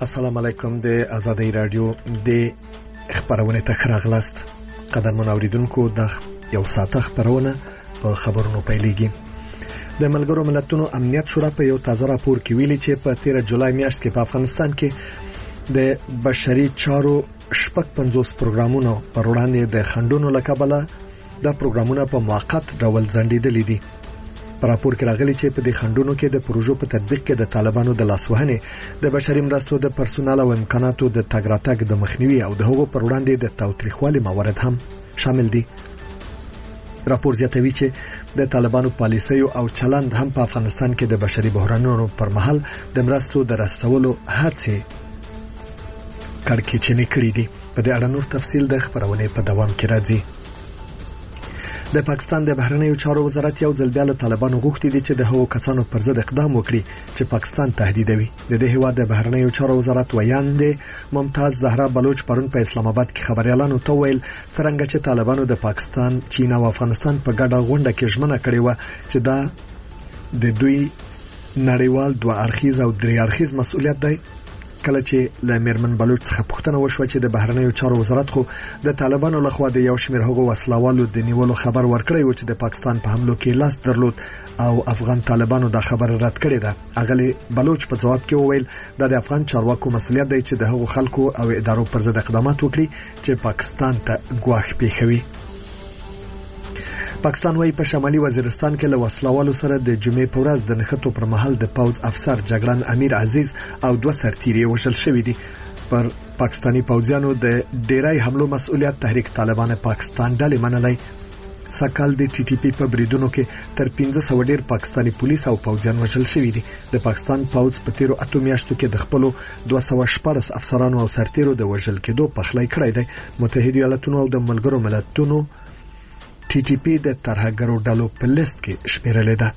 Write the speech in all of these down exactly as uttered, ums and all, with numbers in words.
السلام علیکم د آزادۍ رادیو د خبرونه ته راغلاست. قدرمن اوریدونکو د یو ساعته خبرونه په خبرونو پیلېږي. د ملګرو ملتونو امنیت شورا په یو تازه راپور کې ویلي چې په تیره جولای میاشت کې په افغانستان کې د بشري چارو شپږ پنځوس پروګرامونو پر وړاندې د خنډونو له کبله دا پروګرامونه په موقت ډول ځنډېدلي دي. په راپور کې راغلي چې په دې خنډونو کې د پروژو په تطبیق کې د طالبانو د لاسوهنې، د بشري مرستو د پرسونل او امکاناتو د تګ راتګ د مخنیوي او د هغو پر وړاندې د تاوتریخوالي موارد هم شامل دي. راپور زیاتوي چې د طالبانو پالیسیو او چلند هم په افغانستان کې د بشري بحرانونو پر مهال د مرستو د رسولو هڅې کړکېچنې کړې دي. په دې اړه نور تفصیل د خبرونې په دوام کې راځي. د پاکستان د بهرنیو چارو وزارت یو ځل بیا له طالبانو غوښتي دي چې د هغو کسانو پر ضد اقدام وکړي چې پاکستان تهدیدوي. د دې هیواد د بهرنیو چارو وزارت ویاند ممتاز زهرا بلوچ پرون په اسلام آباد کې خبريالانو ته ویل څنګه چې طالبانو د پاکستان، چین او افغانستان په ګډه غونډه کې ژمنه کړې و چې دا د دوی نړیوال دوه اړخیز او درې اړخیز مسؤلیت دی. کله چې له میرمن بلوچ څخه پوښتنه وشوه چې د بهرنیو چارو وزارت خو د طالبانو لخوا د یو شمېر هغو وسلوالو د نیولو خبر ورکړی و چې د پاکستان په حملو کې لاس درلود او افغان طالبانو دا خبر رد کړی ده، اغلی بلوچ په جواب کې وویل دا د افغان چارواکو مسؤلیت دی چې د هغو خلکو او ادارو پر ضد اقدامات وکړي چې پاکستان ته ګواښ پیښوي. پاکستان وايي په شمالي وزیرستان کې له وسلوالو سره د جمعې په ورځ د نښتو پر مهال د پوځ افسر جګړن امیر عزیز او دوه سرتیري وژل شوي دي. پر پاکستانی پوځیانو د ډیری حملو مسؤلیت تحریک طالبان پاکستان ډلې منلای. سکهال د ټي ټي پی په بریدونو کې تر پنځه سوه ډیر پاکستانی پولیس او پوځیان وژل شوي دي. د پاکستان پوځ په تیرو اته میاشتو کې د خپل دوه سوه شپږ افسرانو او سرتیرو د وژل کېدو پخلی کړی دی. متحده ایالاتونو او د ملګرو ملتونو ټي ټي پی د ترهګرو ډلو په لیست کې شمیرلې ده.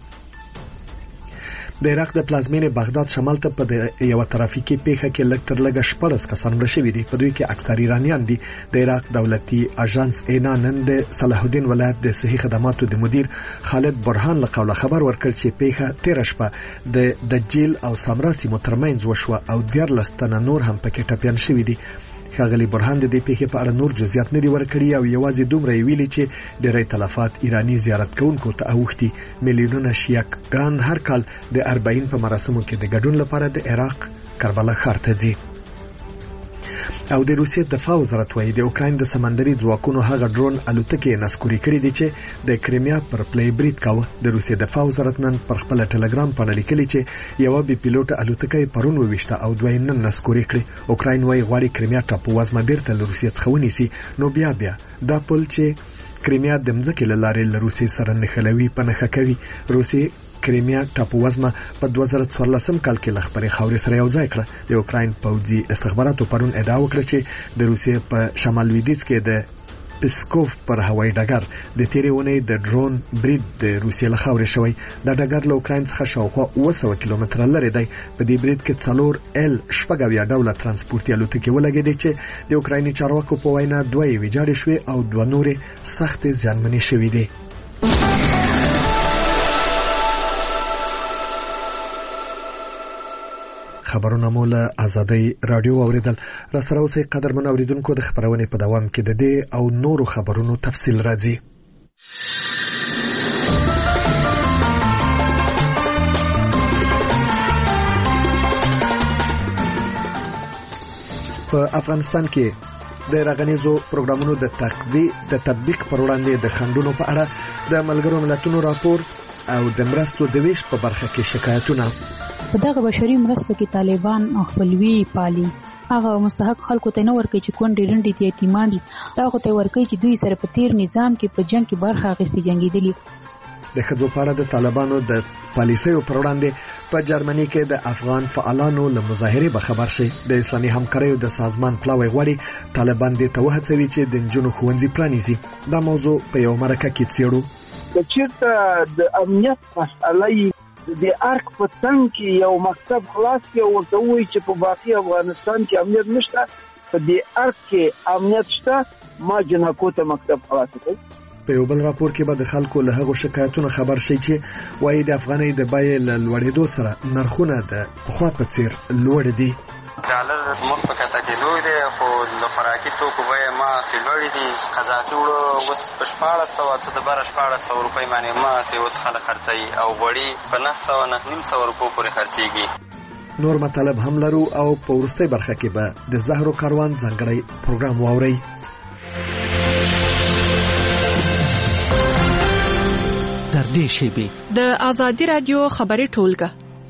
د عراق د پلازمینې بغداد شمال ته په یو ترافیکي پیښه کې لږ تر لږه شپږ کسان مړه شوي دي. په دوی کې اکثر ایرانیان دي. د عراق دولتي اژانس اینا نن د صلاح الدین ولایت د صحي خدماتو د مدیر خالد برهان له قوله خبر ورکړ چې پیښه تیر شپه د دجیل او سامرا سیمو ترمنځ وشوه او دیارلس تنه نور هم پکې ټپیان شوي دي. ښاغلي برهان د دې پیښې په اړه نور جزئیات نه دي ورکړي او یوازې دومره ویلي چې ډېری تلفات ایرانی زیارت کوونکو ته اوښتي. میلیونونه شیعهګان هر کال د اربعین په مراسمو کې د ګډون لپاره د عراق کربلا ښار ته ځي. او د روسیې دفاع وزارت وايي د اوکراین د سمندري ځواکونو هغه ډرون الوتکې نسکوري کړې دي چې د کریمیا پر پلی برید کاوه. د روسیې دفاع وزارت نن پر خپل ټلګرام باندې لیکلي چې یو بي پیلوټ الوتکې پرون وويشته او دوی نن نسکوري کړې. اوکراین وايي غواړي کریمیا ټاپو وزمه بیرته له روسیې څخه ونیسي. نو بیا بیا دا پل چې کریمیا د مځکې له لارې له روسیې سره نښلوي په نښه کوي. روسیې کریمیا ټاپو وزمه په دوه زره څوارلسم کال کې له خپلې خاورې سره یو ځای کړه. د اوکراین پوځي استخباراتو پرون ادعا وکړه چې د روسیې په شمال لویدیځ کې د پسکوف پر هوایي ډګر د تیرې اونۍ د ډرون برید د روسیې له خاورې شوی. دا ډګر له اوکراین څخه شاوخوا اوه سوه کیلومتره لرې دی. په دې برید کې څلور ال شپږ اویا ډوله ترانسپورتي الوتکې ولګېدې چې د اوکرایني چارواکو په وینا دوه یې ویجاړې شوې او دوه نورې سختې زیانمنې شوې دي. خبرونه مو له آزادۍ رادیو اوریدل. را سره اوسئ قدرمن اوریدونکو. د خبرونې په دوام کې د دې او نورو خبرونو تفصیل راځي. په افغانستان کې د راغنیزو پروګرامونو د تطبیق د تطبیق پر وړاندې د خنډونو په اړه د ملګرو ملتونو راپور او د مرستو د ویش په برخه کې شکایتونه. په دغه بشري مرستو کې طالبان خپلوي پالي. هغه مستحق خلکو ته نه ورکوي چې کونډې رنډې دي یتیمان دي. دا خو ته ورکوي چې دوی سره په تیر نظام کې په جنگ کې برخه اخیستې جنګېدلي. د ښځو په اړه د طالبانو د پالیسیو پر وړاندې په جرمني کې د افغان فعالانو له مظاهرې به خبر شي. د اسلامي همکاریو د سازمان پلاوی غواړي طالبان دې ته وهڅوي چې د نجونو ښوونځي پرانیزي. دا موضوع په یو مرکه کې څېړو. چېرته د امنیت مسئله د ارک په څنګ کې یو مکتب خلاص کې ورته وایي چې په باقي افغانستان کې امنیت نشته، په دې ارک کې امنیت شته، ما جنکو ته مکتب خلاص کړ. په یو بل راپور کې به د خلکو له هغو شکایتونو خبر شي چې وایي د افغانۍ د بیې له لوړېدو سره نرخونه د پخوا په څیر لوړ دي. ډالر مخ په کته کېدو دی، خو د خوراکي توکو بیې ماسې لوړې دي. قضافي وړه اوس په شپاړس سوه څه د بره شپاړس سوه روپۍ باندې ماسې اوس خلک خرڅوي او غوړي په نهه سوه نهه نیم سوه روپو پورې خرڅېږي. نور مطالب هم لرو او په وروستۍ برخه کې به د زهرو کاروان ځانګړی پروګرام واورئ. در دې شیبې د آزادي رادیو خبري ټولګه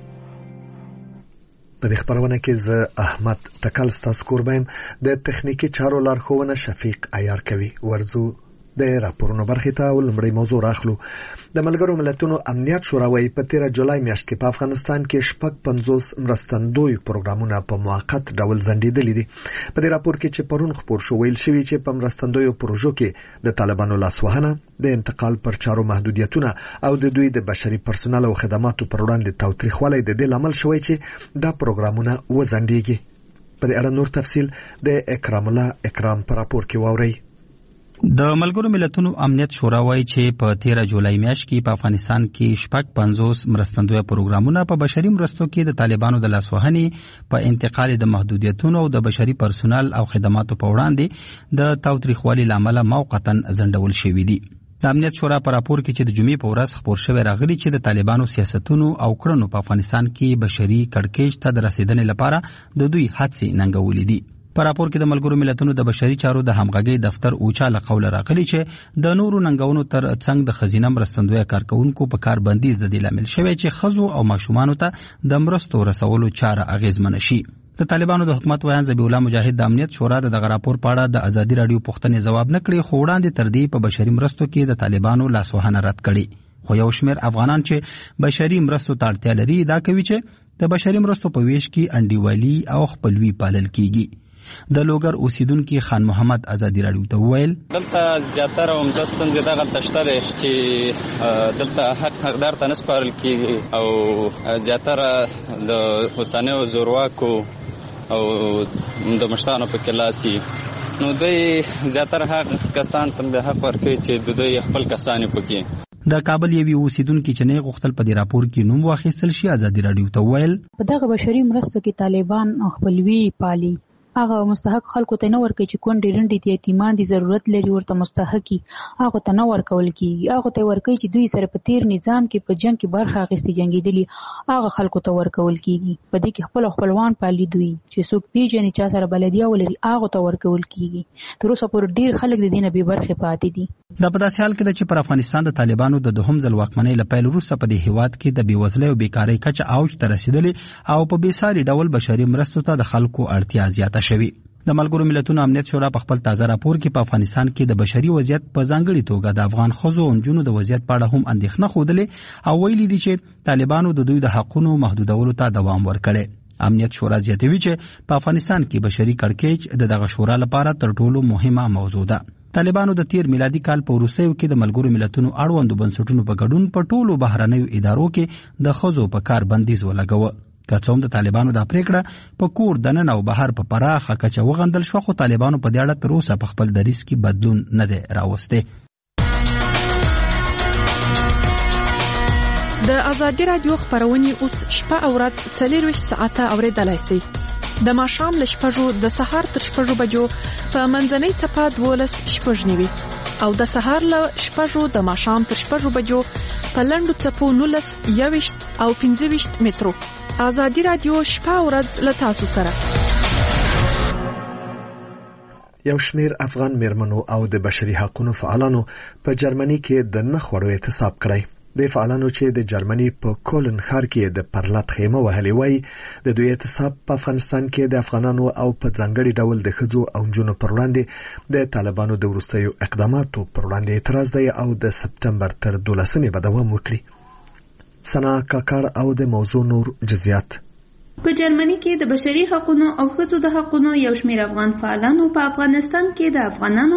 په دې خبرونه کې زه احمد تکل ستاسو کوربایم. د تخنیکی چارو لارښوونه شفیق عیار کوي. ورزو د راپورونو برخې ته ولمړی موضوع راخلو. د ملګرو ملتونو امنیت شورا وايي په تیر جولای میاشت کې په افغانستان کې شپږ پنځوس مرستندوی پروګرامونه په موقت ډول ځنډېدلي دي. په دې راپور کې چې پرون خبر شو ویل شوی چې په مرستندوی پروژو کې د طالبانو لاسوهنه، د انتقال پر چارو محدودیتونه او د دوی د بشري پرسونل او خدماتو پر وړاندې تاوتریخوالی د دې لامل شوی چې دا پروګرامونه وځنډېږي. په دې اړه نور تفصیل د اکرام الله اکرام پر راپور کې واورئ. د ملګرو ملتونو امنیت شورا وايي چې په تیره جولای میاشت کې په افغانستان کې شپږ پنځوس مرستندوی پروګرامونه په بشري مرستو کې د طالبانو د لاسوهنې، په انتقال د محدودیتونو او د بشري پرسونل او خدماتو په وړاندې د تاوتریخوالي لامل موقتا ځنډول شوي دي. د امنیت شورا په راپور کې چې د جمعې په ورځ خبر شوی راغلی چې د طالبانو سیاستونو او کړنو په افغانستان کې بشري کړکېچ ته د رسیدنې لپاره د دوی هڅې ننګولې دي. په راپور کې د ملګرو ملتونو د بشري چارو د همغږي دفتر اوچاله قول راغلی چې د نورو ننګونو تر څنګ د خزینه مرستندوی کارکونکو په کار بندیز د دې لامل شوی چې خزو او ماشومانو ته د مرستو رسولو چاره اغیزمن شي. د طالبانو د حکومت ویان ذبیح الله مجاهد د امنیت شورا د دغه راپور په اړه د ازادي رادیو پوښتنې ځواب نه کړي، خو وړاندې تر دې په بشري مرستو کې د طالبانو لاسوهنه رد کړي. خو یو شمېر افغانان چې بشري مرستو ته اړتیا لري دا کوي چې د بشري مرستو په ویش کې انډیوالي او خپلوي پالل کیږي. د لوګر اوسیدونکو خان محمد ازادي رادیو ته وویل دلته زیاتره هم د ستونزې دغه تشته ده چې دلته حق حقدار ته نه سپارل کیږي او زیاتره د حسینو زورواکو او د مشتانو په کلاسي نو دوی زیاتره حق کسان ته به حق ورکوي چې دوی خپل کسان پکې. د کابل یوې اوسیدونکو چې نه غوښتل په دې راپور کې نوم واخیستل شي ازادي رادیو ته وویل په دغه بشري مرستو کې طالبان خپلوي پالي، هغه مستحق خلکو ته نه ورکوي چې کونډې رنډې دي یتیمان دي ضرورت لري ورته مستحقي هغه ته نه ورکول کیږي. هغه ته ورکوي چې دوی سره په تیر نظام کې په جنگ کې برخه اخیستي جنگیدلي هغه خلکو ته ورکول کیږي. په دې کې خپل خپلوان پالي دوی چې څوک پیژني چا سره بلدیا ولري هغه ته ورکول کیږي. تر اوسه پورې ډیر خلک د دې نه بې برخې پاتې دي. دا په داسې حال کې ده چې پر افغانستان د طالبانو د دوهم ځل واکمنۍ له پیل وروسته په دې هیواد کې د بېوزلۍ او بیکارۍ کچه اوج ته رسیدلې او په بېساري ډول بشري مرستو ته د خلکو اړتیا زیاته شوې. د ملګرو ملتونو امنیت شورا په خپل تازه راپور کې په افغانستان کې د بشري وضعیت په ځانګړي توګه د افغان ښځو او نجونو د وضعیت په اړه هم اندېښنه ښودلې او ویلي دي چې طالبانو د دوی د حقونو محدودولو ته دوام ورکړی. امنیت شورا زیاتوي چې په افغانستان کې بشري کړکېچ د دغه شورا لپاره تر ټولو مهمه موضوع ده. طالبانو د تیر میلادي کال په وروستیو کې د ملګرو ملتونو اړوندو بنسټونو په ګډون په ټولو بهرنیو ادارو کې د ښځو په کار بندیز ولګوه. که څوم د طالبانو د پریکړه په کور دننه او بهر په پراخه کچه وغندل شو، خو طالبانو په دې اړه تر اوسه په خپل دریځ کې بدلون نه دی راوستی. د آزادي رادیو خبرونه اوس شپه او ورځ څلورویشت ساعته اوریدلای شئ. د ماښام له شپږو د سهار تر شپږو بجو په منځنۍ څپه دولس شپږ نیوي او د سهار له شپږو د ماښام تر شپږو بجو په لنډو څپو نولس یوویشت او پنځه ویشت مترو. آزادي رادیو شپه او ورځ له تاسو سره. یو شمیر افغان میرمنو او د بشري حقوقو فعالانو په جرمني کې د نخوړو اعتصاب کړی. د فعالانو چې د جرمني په کولن ښار کې د پرلط خیمه وهلې وای د دوی اعتصاب په افغانستان کې د افغانانو او په ځانګړي ډول د ښځو او نجونو پر وړاندې د طالبانو د وروستیو اقداماتو پر وړاندې اعتراض دی او د سپتمبر تر دولسمې به دوام وکړي. سنا کاکړ او د موضوع نور جزئیات. په جرمني کې د بشري حقوقو او ښځو د حقوقو یو شمېر افغان فعالانو په افغانستان کې د افغانانو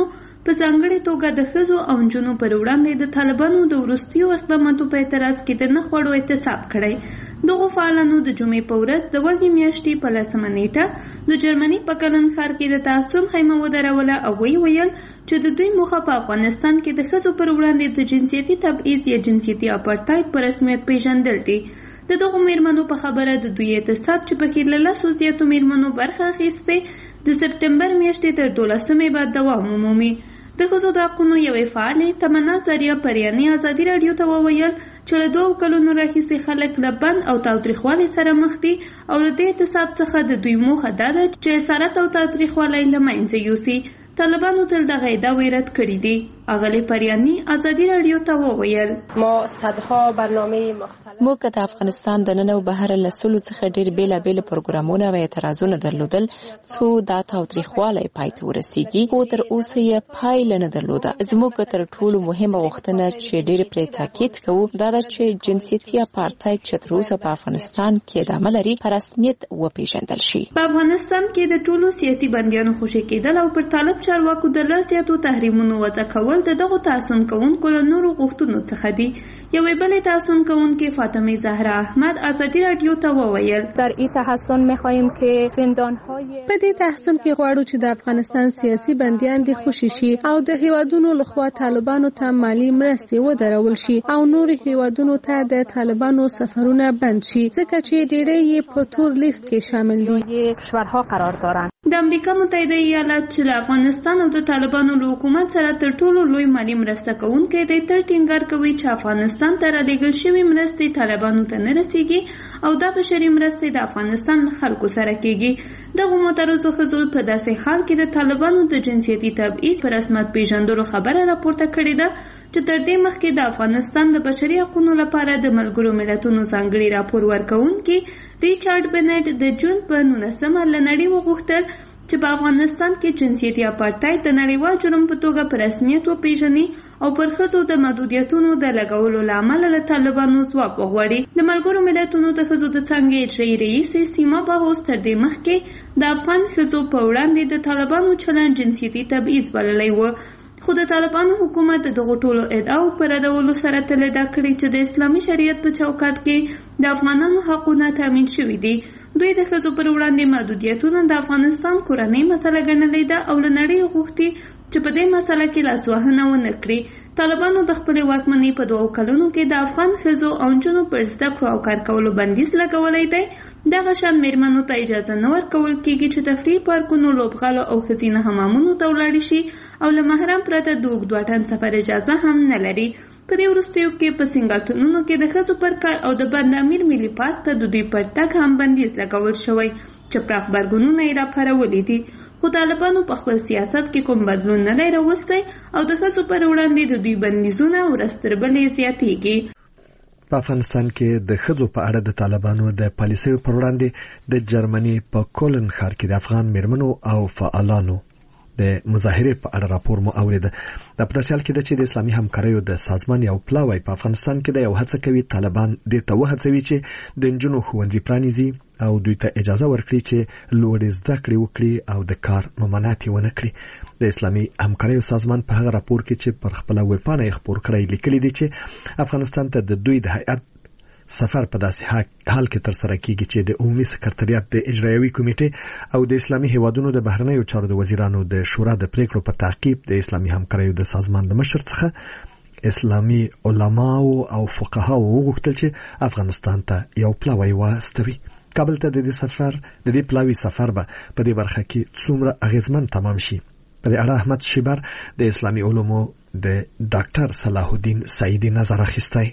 په ځانګړې توګه د ښځو او نجونو پر وړاندې د طالبانو د وروستیو اقداماتو په اعتراض کې د نه خوړو احتساب کړی. دغو فعالانو د جمعې په ورځ د وږمې میاشتې په لسمه نیټه د جرمني په کلن ښار کې د تعصب خیمه ودروله او ویې ویل چې د دوی موخه په افغانستان کې د ښځو پر وړاندې د جنسیتي تبعیض یا جنسیتي اپارټایډ په رسمیت پیژندل دي. د دغو میرمنو په خبره د دوی احتساب چې پکې له لسو زیاتو میرمنو برخه اخیستې د سپټمبر میاشتې تر دولسمې بعد دوام ومومي. د ښځو د حقونو یوې فعالې تمنا زریه پریاني ازادي راډیو ته وویل چې له دوو کلونو راهیسې خلک له بند او تاوتریخوالي سره مخ دي او له دې احتساب څخه د دوی موخه دا ده چې اسارت او تاوتریخوالی له منځه یوسي. طالبانو تل دغه ادعا رد کړې دي. اغلی پریانی ازادي راډیو ته وویل ما صدها برنامه مختلف موږ د افغانستان د نن او بهر له سلو څخه ډېر بیلابېل پروګرامونه او اعتراضونه درلودل څو دا تاوتریخوالی پای ته ورسیږي خو تر اوسه یې پایله نه درلوده. زموږ تر ټولو مهمه غوښتنه چې ډېر پرې تاکید کوو دا ده چې جنسیتي اپارټایډ چې تر اوسه په افغانستان کې ادامه لري په رسمیت وپېژندل شي. په افغانستان کې د ټولو سیاسي بندیانو خوشي کېدل او پر طالب چارواکو د لا زیاتو تحریمونو وضع کول د دغو تحسن کوونکو له نورو غوښتنو څخه دي. یوې بلې تحسن کوونکې فاطمه زهرا احمد ازادي راډیو ته وویل در این تحسن می‌خواهیم که زندان‌های په دې تحسن کې غواړو چې د افغانستان سیاسي بندیان دي خوشي شي او د هیوادونو لخوا طالبانو ته مالی مرستې ودرول شي او نور هیوادونو ته د طالبانو سفرونه بند شي ځکه چې ډېری یې په تور لیست کې شامل دي. کشورها قرار دارند. د امریکا متحده ایالات چې له افغانستان او د طالبانو له حکومت سره تر ټولو لوی مالی مرسته کوونکی دی تر ټینګار کوي چې افغانستان ته رالیږل شوې مرستې طالبانو ته نه رسیږي او دا بشري مرستې د افغانستان له خلکو سره کیږي. دغو معترضو ښځو په داسې حال کې د طالبانو د جنسیتي تبعیض په رسمیت پیژندلو خبره راپورته کړې ده چې تر دې مخکې د افغانستان د بشري حقوقو لپاره د ملګرو ملتونو ځانګړي راپور ورکوونکي ریچارډ بنټ د جون په نولسمه له نړۍ وغوښتل چې په افغانستان کې جنسیتي اپارټایډ د نړیوال جرم په توګه په رسمیت وپیژني او پر ښځو د محدودیتونو د لګولو له امله له طالبانو ځواب وغواړي. د ملګرو ملتونو د ښځو د څانګې اجرایي رئیسې سیما بهوس تر دې مخکې د افغان ښځو په وړاندې د طالبانو چلند جنسیتي تبعیض بللی و خو د طالبانو حکومت د دغو ټولو ادعاو په ردولو سره تل ادعا کړې چې د اسلامي شریعت په چوکاټ کې د افغانانو حقونه تامین شوي دي. دوی د ښځو پر وړاندې محدودیتونه د افغانستان کورنۍ مسله ګڼلې ده او له نړۍ غوښتي چې په دې مسله کې لاسوهنه ونه کړي. طالبانو د خپلې واکمنۍ په دوو کلونو کې د افغان ښځو او نجونو پر زده کړو او کار کولو بندیز لګولی دی. دغه شان میرمنو ته اجازه نه ورکول کېږي چې تفریح پارکونو لوبغالو او ښځینه حمامونو ته ولاړې شي او له محرم پرته د اوږد واټن سفر اجازه هم نه لري. په دې وروستیو کې په سنګاټونونو کې د ښځو پر کار او د بند امیر ملي پارک ته د دوی پر تګ هم بندیز لګول شوی چې پراخ غبرګونونه یې راپارولي دي. خو طالبانو په خپل سیاست کې کوم بدلون نه دی راوستی او د ښځو پر وړاندې د دوی بندیزونه ورځ تر بلې زیاتېږي. په افغانستان کې د ښځو په اړه د طالبانو د پالیسیو پر وړاندې د جرمني په کولن ښار کې د افغان میرمنو او فعالانو د مظاهرې په اړه راپور مو اورید. د په داسې حال کې ده چې د اسلامي همکاریو د سازمان یو پلاوی په افغانستان کې د یو هڅه کوي طالبان دې ته وهڅوي چې د نجونو ښوونځي پرانیزي او دوی ته اجازه ورکړي چې لوړې زده کړې وکړي او د کار ممانعت ونه کړي. د اسلامي همکاریو سازمان په هغه راپور کې چې پر خپله ویبپاڼه یې خپور کړی لیکلي دي چې افغانستان ته د دوی د هیئت سفر په داسې حال کې ترسره کیږي چې د عمومي سکرټریات د اجرایوي کمیټې او د اسلامي هیوادونو د بهرنیو چارو د وزیرانو د شورا د پریکړو په تعقیب د اسلامي همکاریو د سازمان د مشر څخه اسلامي علماو او فقهاو وغوښتل چې افغانستان ته یو پلاوی واستوي. کابل ته د دې سفر د دې پلاوی سفر به په دې برخه کې څومره اغیزمن تمام شي؟ په دې اړه احمد شیبر د اسلامي علومو د ډاکټر صلاح الدین سعیدی نظر اخیستی.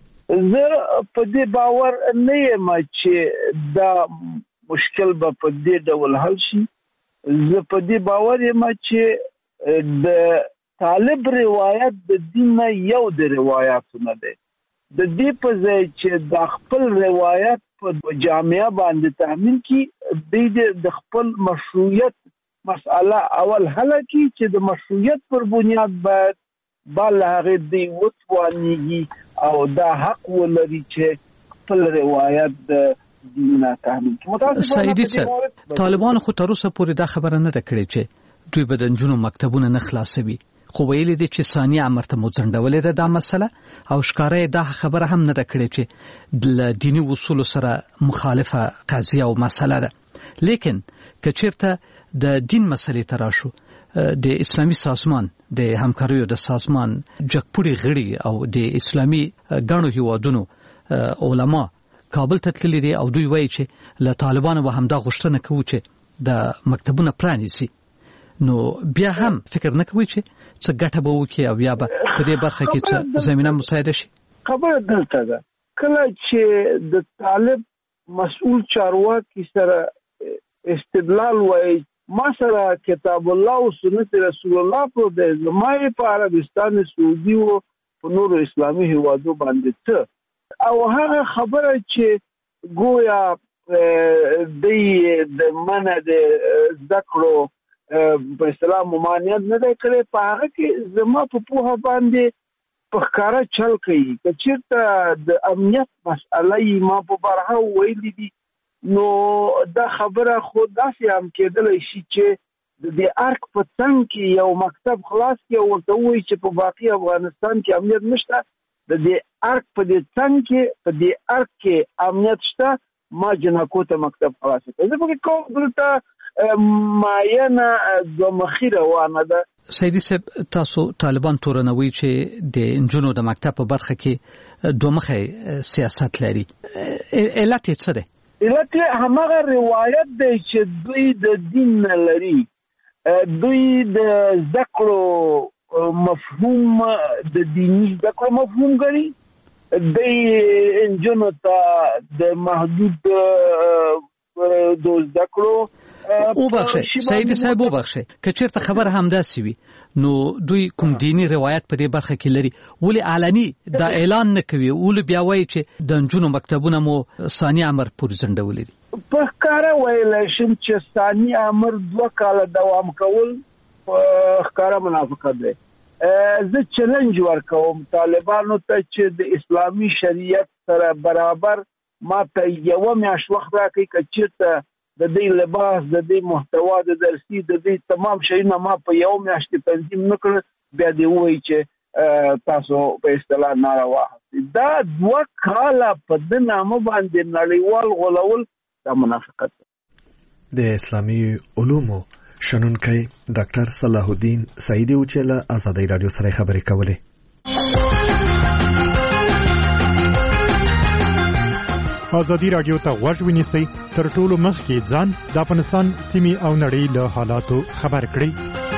زه په دې باور نه یم چې دا مشکل به په دې ډول حل شي. زه په دې باور یم چې د طالب روایت د دین یو د روایتونو دی. د دې په ځای چې د خپل روایت په جامعه باندې تحمیل کی د خپل مشروعیت مسأله اول حل کی چې د مشروعیت پر بنیاد باید بل هغه دی وتوانیږي او دا حق ولري چې خپل روایت د دینه تحمیل کړي. سعیدی صاحب، طالبان خو تر اوسه پورې دا خبره نه ده کړې چې دوی به د نجونو مکتبونه نه خلاصوي، خو ویلي دي چې ثاني امر ته مو ځنډولې ده دا مسله او ښکاره دا خبره هم نه ده کړې چې د دیني اصولو سره مخالفه قضیه او مسله ده. لیکن که چیرته د دین مسلې ته راشو، د اسلامي سازمان د همکاریو د سازمان جګپوړي غړي او د اسلامي ګڼو هیوادونو علما کابل ته تللي دي او دوی وایي چې له طالبانو به همدا غوښتنه کوي چې د مکتبونه پرانیزي. نو بیا هم فکر نه کوي چې څه ګټه به وکړي او یا به په دې برخه کې څه زمینه مساعده شي. خبره دلته ده کله چې د طالب مسؤل چارواکي سره استدلال وایي ما سره کتاب الله او سنت رسول الله په د زمای په عربستان سعودي او په نورو اسلامي هیوادو باندې څه او هغه خبره چې گویا د منه د ذکرو په اسلام ممانعت نه دی کړی، په هغه کې زما په پوهه باندې په ښکاره چل کوي. که چېرته د امنیت مسئله یې ما په بارها ویلي دي نو دا خبره خو داسې هم کېدلی شي چې د دې ارک په څنګ کې یو مکتب خلاص کړي او ورته ووایي چې په باقي افغانستان کې امنیت نشته، د دې ارک په دې څنګ کې په دې ارک کې امنیت شته، ما جنکو ته مکتب خلاص کړي. زه پکې کوم دلته معینه دوه مخي روانه ده. سیدي صاحب تاسو طالبان تورنوي چې د انجونو د مکتب په برخه کې دوه مخي سیاست لري، علت یې څه دی؟ علت هماغه روایت دی چې دوی د دین نه لري، دوی د ذکرو مفهوم د دینی ذکرو مفهوم ګڼي، دوی انجونو ته د محدود د ذکرو او بخشه. سیدي صاحب او بخشه که چیرته خبر همداسي وي نو دوی کوم دینی روایت په دې برخه کې لري ولې علني دا اعلان نه کوي، ولې بیا وایي چې د انجونو مکتبونه مو ثاني امر پورې ځنډولې دي؟ په ښکاره ویلی شم چې ثاني امر دوه کاله دوام کول په ښکاره منافقت دی. زه چلنج ورکوم طالبانو ته چې د اسلامي شریعت سره برابر ما ته یوه میاشت وخت راکړي، که چېرته د دې لباس د دې محتوا د درسي د دې تمام شیونه ما په یو میاشت کې تنظیم نه کړ، بیا دې وایي چې تاسو په اصطلاح ناروا هستئ. دا دوه کاله په ده نامه باندې نړیوال غولول دا منافقت دی. د اسلامي علومو شنونکی ډاکټر صلاح الدین سعیدي چې له ازادۍ راډیو سره خبرې کولې. ازادي راډیو ته غوږ ونیسئ، تر ټولو مخکې ځان د افغانستان سیمې او نړۍ له حالاتو خبر کړئ.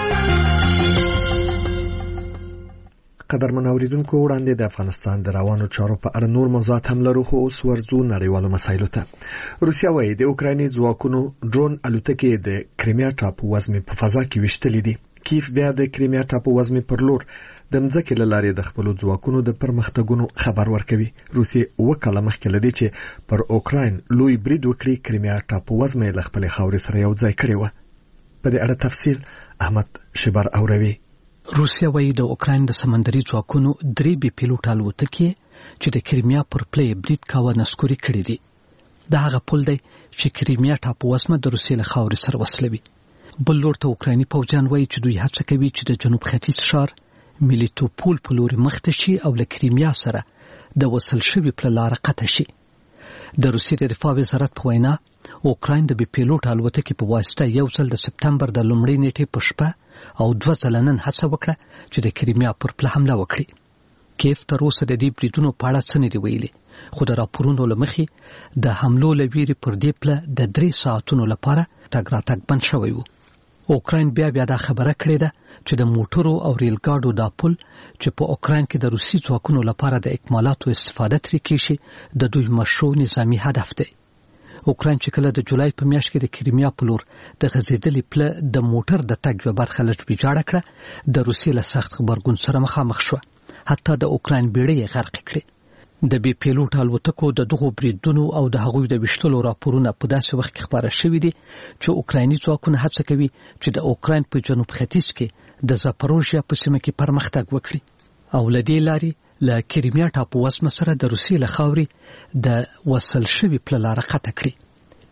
قدرمن اوریدونکو وړاندې د افغانستان د روانو چارو په اړه نور موضوعات هم لرو، خو اوس ورځو نړیوالو مسایلو ته. روسیا وايي د اوکرایني ځواکونو ډرون الوتکې د کریمیا ټاپو وزمې په فضا کې وشتلې دي. کیف بیا د کریمیا ټاپو وزمې پر لور د مځکې له لارې د خپلو ځواکونو د پرمختګونو خبر ورکوي. روسیې اوه کاله مخکې له دې چې پر اوکراین لوی برید وکړي کریمیا ټاپو وزمې له خپلې خاورې سره یو ځای کړې وه. په دې اړه تفصیل احمد شبر اوروي. روسیا وايي د اوکراین د سمندري ځواکونو درې بي پیلوټ الوتکې چې د کریمیا پر پلې برید کاوه نسکوري کړي دي. دا هغه پل دی چې کریمیا ټاپو وزمه د روسیې له خاورې سره وصلوي. بل لور ته اوکرایني پوځیان وايي چې دوی هڅه کوي چې د جنوب ختیځ ښار میلیټوپول په لوري مخته شي او له کریمیا سره د وصل شوي پله لاره قطع شي. د روسیې د دفاع وزارت په وینا اوکراین د بي پیلوټ الوتکې په واسطه یو ځل د سپتمبر د لومړۍ نیټې په شپه او دوه ځله نن هڅه وکړه چې د کریمیا پر پله حمله وکړي. کیف تر اوسه د دې بریدونو په اړه څه نه دي ویلي، خو د راپورونو له مخې د حملو له ویرې پر دې پله د درې ساعتونو لپاره تګ راتګ بند شوی و. اوکراین بیا بیا دا خبره کړې ده چې د موټرو او ریل ګاډو دا پل چې په اوکراین کې د روسي ځواکونو لپاره د اکمالاتو استفاده ترې کیږي د دوی مشروع نظامي هدف دی. اوکراین چې کله د جولای په میاشت کې د کریمیا په لور د غځېدلې پله د موټر د تګ یوه برخه لږ ویجاړه کړه، د روسیې له سخت غبرګون سره مخامخ شوه، حتی د اوکراین بیړۍ یې غرق کړې. د بي پیلوټ الوتکو د دغو بریدونو او د هغوی د ویشتلو راپورونه په داسې وخت کې خپاره شوي دي چې اوکرایني ځواکونه هڅه کوي چې د اوکراین په جنوب ختیځ کې د زاپروژیا په سیمه کې پرمختګ وکړي او له دې لارې له کریمیا ټاپو وزمه سره د روسیې له خاورې د وصل شوي پله لاره قطع کړي.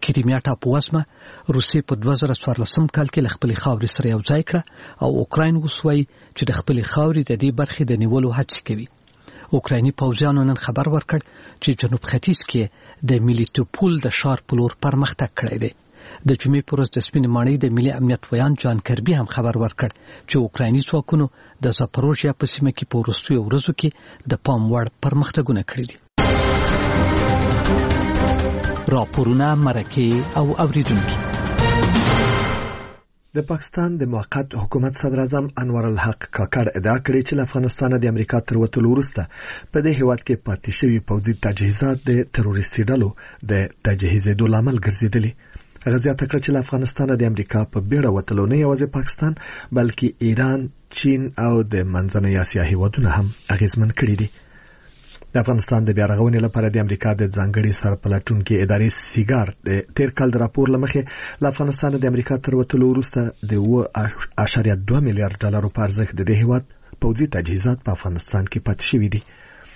کریمیا ټاپووزمه روسیې په دوه زره څوارلسم کال کې له خپلې خاورې سره یو ځای کړه او اوکراین اوس وایي چې د خپلې خاورې د دې برخې د نیولو هڅې کوي. اوکرایني پوځیانو نن خبر ورکړ چې جنوب ختیځ کې د میلیټوپول د ښار په لور پرمختګ کړی دی. د جمعې په ورځ د سپینې ماڼۍ د ملي امنیت ویان جان کربي هم خبر ورکړ چې اوکرایني ځواکونو د زاپروژیا په سیمه کې په وروستیو ورځو کې د پام وړ پرمختګونه کړي دي. راپورونه، مرکې او اوریدونکي. د پاکستان د موقت حکومت صدر اعظم انور الحق کاکړ ادعا کړې چې له افغانستان د امریکا تر وتلو وروسته په دې هیواد کې پاتې شوي پوځي تجهیزات د تروریستي ډلو د تجهیزېدو لامل ګرځېدلي. هغه زیاته کړه چې له افغانستان د امریکا په بیړه وتلو نه یوازې پاکستان بلکې ایران، چین او د منځنۍ اسیا هیوادونه هم اغیزمن کړي دي. د افغانستان د بیا رغونې لپاره د امریکا د ځانګړي سرپلټونکو ادارې سیګار د تیر کال د راپور لمخې له افغانستان د امریکا تر وتلو وروسته د اوه اعشاریه دوه میلیارډ ډالرو په ارزښت د دې هیواد پوځي تجهیزات په افغانستان کې پاتې شوي دي.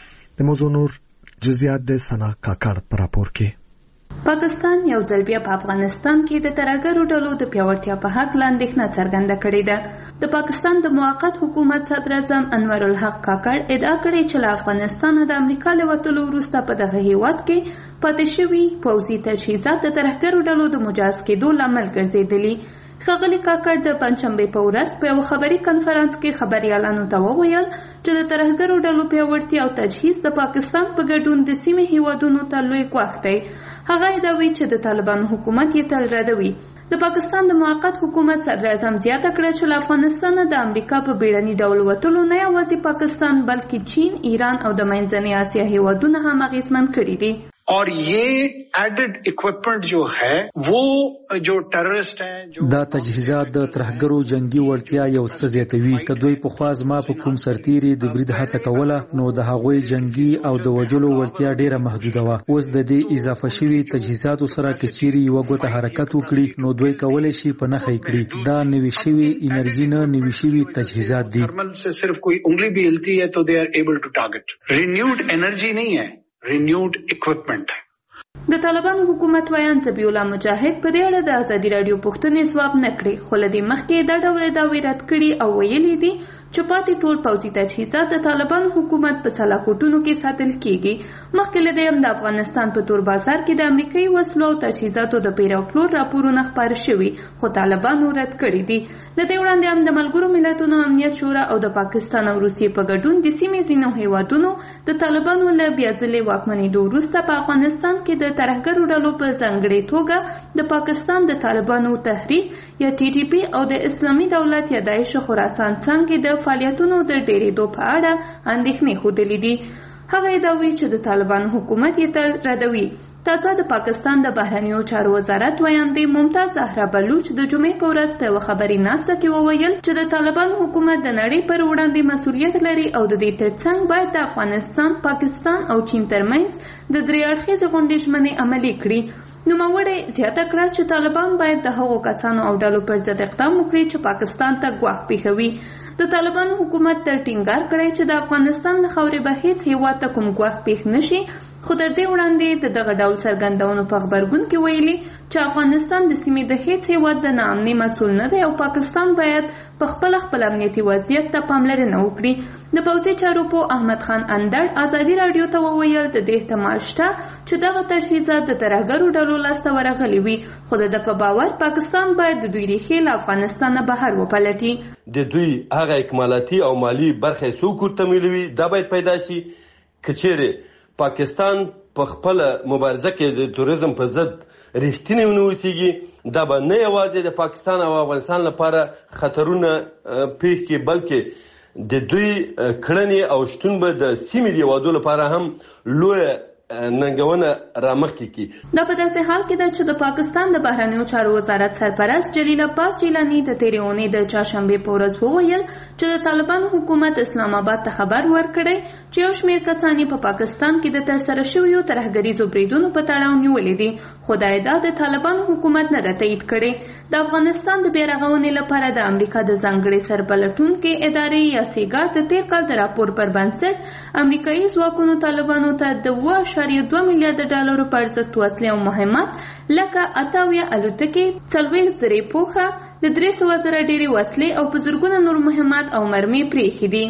د موضوع نور جزئیات د سنا کاکړ په راپور کې. پاکستان یو ځل بیا په افغانستان کې د ترهګرو ډلو د پیاوړتیا په حق اندېښنه څرګنده کړې ده. د پاکستان د موقت حکومت صدر اعظم انور الحق کاکړ ادعا کړې چې له افغانستان د امریکا له وتلو وروسته په دغه هیواد کې پاتې شوي پوځي تجهیزات د ترهګرو ډلو د مجاز کېدو لامل ګرځېدلي. ښاغلي کاکړ د پنځشنبې په ورځ په یو خبري کنفرانس کې خبريالانو ته وویل چې د ترهګرو ډلو پیاوړتیا او تجهیز د پاکستان په ګډون د سیمې هیوادونو ته لوی ګواښ دی. هغه ادعوي چې د طالبانو حکومت یې تل ردوي. د پاکستان د موقت حکومت صدر اعظم زیاته کړه چې له افغانستان د امریکا په بیړني ډول وتلو نه یوازې پاکستان بلکې چین، ایران او د منځنۍ اسیا هیوادونه هم اغیزمن کړي دي. और ये added equipment जो है वो जो टेररिस्ट हैं जो دا تجهیزات د ترهګرو جنگي وړتیا یو څه زیاتوي. کدوې په خوا زما په کوم سرتيري د برید هڅه کوله نو د هغوی جنگي او د وجلو وړتیا ډیره محدوده و. اوس د دې اضافه شوي تجهیزاتو سره کچيري یو غوته حرکت وکړي نو دوی کولای شي په نخې کړي. دا نوي شوي انرژي نه نوي شوي تجهیزات دي. थर्मल से सिर्फ कोई उंगली भी हिलती है तो they are able to target. Renewed energy नहीं है, renewed equipment. د طالبانو حکومت ویان ذبیح الله مجاهد په دې اړه د ازادي رادیو پوښتنې ځواب نه کړی، خو له دې مخکې دا ډول دعوې رد کړي او ویلي دي چې پاتې ټول پوځي تجهیزات د طالبانو حکومت په سلاکوټونو کې ساتل کیږي. مخکې له دې هم د افغانستان په تور بازار کې د امریکایي وسلو او تجهیزاتو د پیرو پلور راپورونه خپاره شوي خو طالبانو رد کړي دي. له دې وړاندې هم د ملګرو ملتونو امنیت شورا او د پاکستان او روسیې په ګډون د سیمې ځینو هیوادونو د طالبانو له بیا ځلې واکمنېدو وروسته په افغانستان کې د ترهګرو ډلو په ځانګړې توګه د پاکستان د طالبانو تحریک یا ټي ټي پي او د اسلامي دولت یا داعش خراسان څنګه د فعالیتونو د ډېرېدو په اړه اندېښنې ښودلې دي. هغه ادعوي چې د طالبانو حکومت یې تل ردوي. تازه د پاکستان د بهرنیو چارو وزارت ویاندې ممتاز زهرا بلوچ د جمعې په ورځ په یوه خبري ناسته کې وویل چې د طالبانو حکومت د نړۍ پر وړاندې مسؤلیت لري او د دې ترڅنګ باید د افغانستان، پاکستان او چین ترمنځ د درې اړخیزې غونډې ژمنې عملي کړي. نوموړې زیاته کړه چې طالبان باید د هغو کسانو او ډلو پر ضد اقدام وکړي چې پاکستان ته ګواښ پېښوي. د طالبانو حکومت تر ټینګار کړی چې د افغانستان له خاورې به هیڅ هیواد ته کوم ګواښ پېښ نشي، خو تر دې وړاندې د دغه ډول څرګندونو په خبرګون کې ویلي چې افغانستان د سیمې د هیڅ هیواد د ناامنۍ مسؤل نه دی او پاکستان باید په خپل خپل امنیتي وضعیت ته پاملرنه وکړي. د پوځي چارو په احمد خان اندړ ازادي رادیو ته وویل د دې احتمال شته چې دغه تجهیزات د ترهګرو ډلو لاسته ورغلي وي، خو د ده په باور پاکستان باید د دوی ریښې له افغانستان نه بهر وپلټي. د دوی هغه اکمالاتي او مالی برخه څوک ورته میلوي دا باید پیدا شي. که چیرې پاکستان په خپل مبارزه کې د توریزم په ضد رښتینی ونه اوسیږي دا به نه یوازې د پاکستان او افغانستان لپاره خطرونه پیښ کړي بلکې د دوی کړنې او شتون به د سیمې د هیوادو لپاره هم لویه ننګونه رامخکې کی. دا په داسې حال کې ده چې د پاکستان د بهرنیو چارو وزارت سرپرست جلیل عباس جیلانی د تېرې اونۍ د چهارشنبې په ورځ وویل چې د طالبانو حکومت اسلام آباد ته خبر ورکړی چې یو شمېر کسان په پاکستان کې د ترسره شویو ترهګریزو بریدونو په تړاو نیولې دي، خو دا ادعا د طالبانو حکومت نه ده تایید کړې. د افغانستان د بیا رغونې لپاره د امریکا د ځانګړې سرپلټونکې ادارې یا سیګار د تېر کال د راپور پر بنسټ امریکایي ځواکونو طالبانو ته د اوه اشاریه دوه میلیارډ ډالرو په ارزښت وسلې او مهمات لکه اته اویا الوتکې، څلوېښت زره پوښه، د درې سوه زره ډېرې وسلې او په زرګونه نور مهمات او مرمۍ پرېښې دي.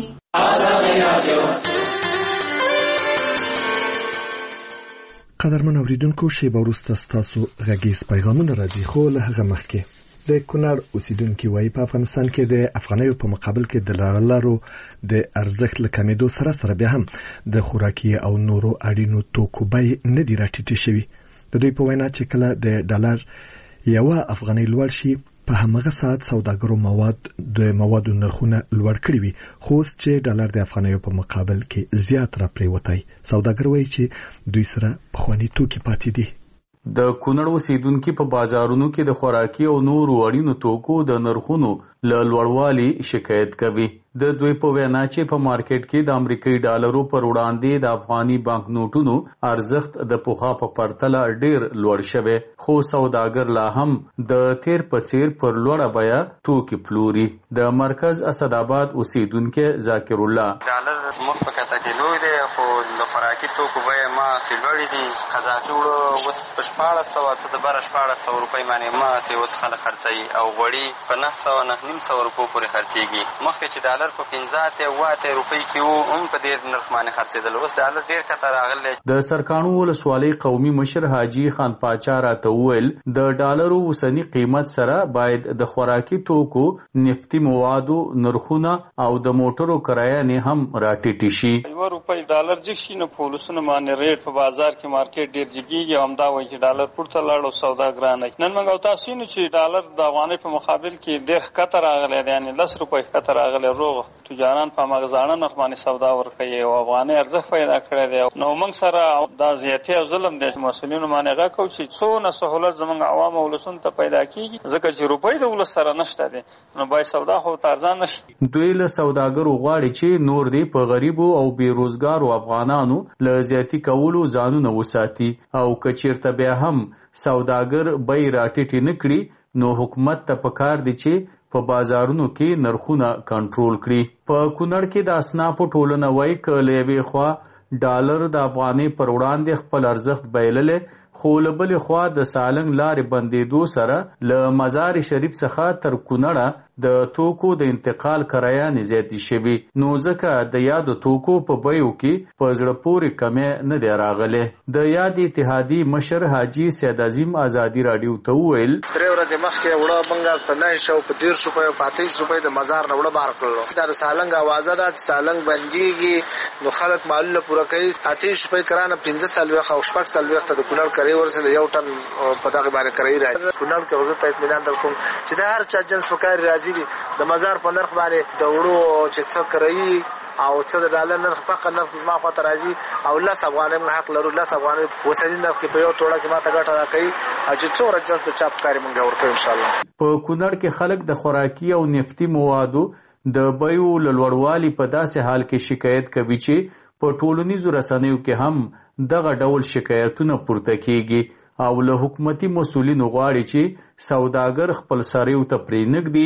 قدرمن اوریدونکو، شیبه وروسته ستاسو غږیز پیغامونه راځي، خو له هغه مخکې د کونړ اوسیدونکو وایي په افغانستان کې د افغانیو په مقابل کې د لارلارو د ارزښت له کمېدو سره سره بیا هم د خوراکي او نورو اړینو توکو بیې نه دي راټیټې شوي. د دوی په وینا چې کله د ډالر یوه افغانۍ لوړ شي په همغه ساعت سوداګرو مواد د موادو نرخونه لوړ کړي وي، خو اوس چې ډالر د افغانیو په مقابل کې زیات را پریوتی، سوداګر وایي چې دوی سره پخواني توکي پاتې دي. د کونړ اوسیدونکو په بازارونو کې د خوراکي او نورو اړینو توکو د نرخونو له لوړوالي شکایت کوي. د دوی په وینا چې په مارکیټ کې د امریکایي ډالرو پر وړاندې د افغاني بانک نوټونو ارزښت د پوها په پرتله ډیر لوړ شوی، خو سوداګر لا هم د تیر په څیر پر لوړه بیه توکي پلوري. د مرکز اسداباد اوسیدونکو ذاکر الله: ډالر مخ په کته کې لوی دی، خو د خوراکي توکو بیه ما سیلوړې دي. قزاقي وړو اوس په شپاړس سوه څه د بره شپاړس سوه روپۍ باندې ما سي اوس خلک خرڅوي، او غوړي په نهه سوه نهه نیم سوه روپو پورې خرڅېږي. مخکې چې ډالر په پنځه اتیا اوه اتیا روپۍ کې وو، هم په ډېر نرخ باندې خرڅېدل. اوس ډالر ډېر کته راغلی. د سرکاڼو ولسوالۍ قومي مشر حاجي خان پاچا راته وویل د ډالرو اوسني قیمت سره باید د خوراکي توکو، نفتي موادو نرخونه او د موټرو کرایه نه هم راټیټې شي. یو روپۍ ډالر جګ شي نو په ولسونو باندې ریټ په بازار کې مارکیټ ډېر جګېږي، او همدا وایي چې ډالر پورته لاړ او سودا ګرانه. نن موږ او تاسو وینو چې ډالر د افغانۍ په مقابل کې ډېر ښکته راغلی دی، یعنې لس روپۍ ښکته راغلی. روغ تجاران په هماغه زاړه نرخ باندې سودا ورکوي او افغانۍ ارزښت پیدا کړی دی. نو موږ سره دا زیاتي او ظلم دی چې مسؤلینو باندې غږ کوو چې څونه سهولت زموږ عوامو ولسونو ته پیدا کېږي، ځکه چې روپۍ د ولس سره نشته دی، نو باید سودا خو ته ارزان نه شي. دوی له سوداګرو غواړي چې نور دی په غریبو او بېروزګارو افغانانو له زیاتي کولو ځانونه وساتي، او که چېرته بیا هم سوداګر بیې راټیټې نه کړي نو حکومت ته پکار دی چې په بازارونو کې نرخونه کنټرول کړي. په کونړ کې د اسنافو ټولنه وایي که له یوې خوا ډالر د افغانۍ پر وړاندې خپل ارزښت بایللی، خو له بلې خوا د سالنګ لارې بندېدو سره له مزار شریف څخه تر کونړه د توکو د انتقال کرایه زیاتې شوي، نو ځکه د یادو توکو په بیو کې په زړه پورې کمی نه دی راغلی. د یاد اتحادیې مشر حاجي سید عظیم ازادي راډیو ته وویل: درې ورځې مخکې وړه موږ په نهه سوه په دېرش روپۍ او په اتهیس روپۍ د مزار نه وړه بهر کړلو. دا د سالنګ اوازه ده چې سالنګ بندېږي، نو خلک مالونه پوره کوي. اتهیس روپۍ کرانه پنځه څلوېښت او شپږ څلوېښت د کونړ کرایې ورسېده، یو ټن په دغه باندې کرایې راځي. کونړ کې زه ته اطمینان درکوم چې د هر چا جنس وکاري راځي دي د مزار په نرخ باندې د وړو چې څه کرایي او څه د ډالر نرخ فقط نرخ زما خواته راځي، او لس افغانۍ موږ حق لرو. لس افغانۍ اوسني نرخ کې په یو توړه کې ماته ګټه راکوي، او چې څومره جنس د چاپ کاري موږ ورکوو انشاءالله. په کونړ کې خلک د خوراکي او نفتي موادو د بیو له لوړوالي په داسې حال کې شکایت کوي چې په ټولنیزو رسنیو کې هم دغه ډول شکایتونه پورته کیږي، او له حکومتي مسؤلینو غواړي چې سوداګر خپل ساریو ته پرې نږدي.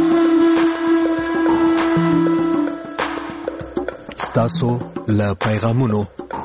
ستاسو له پیغامونو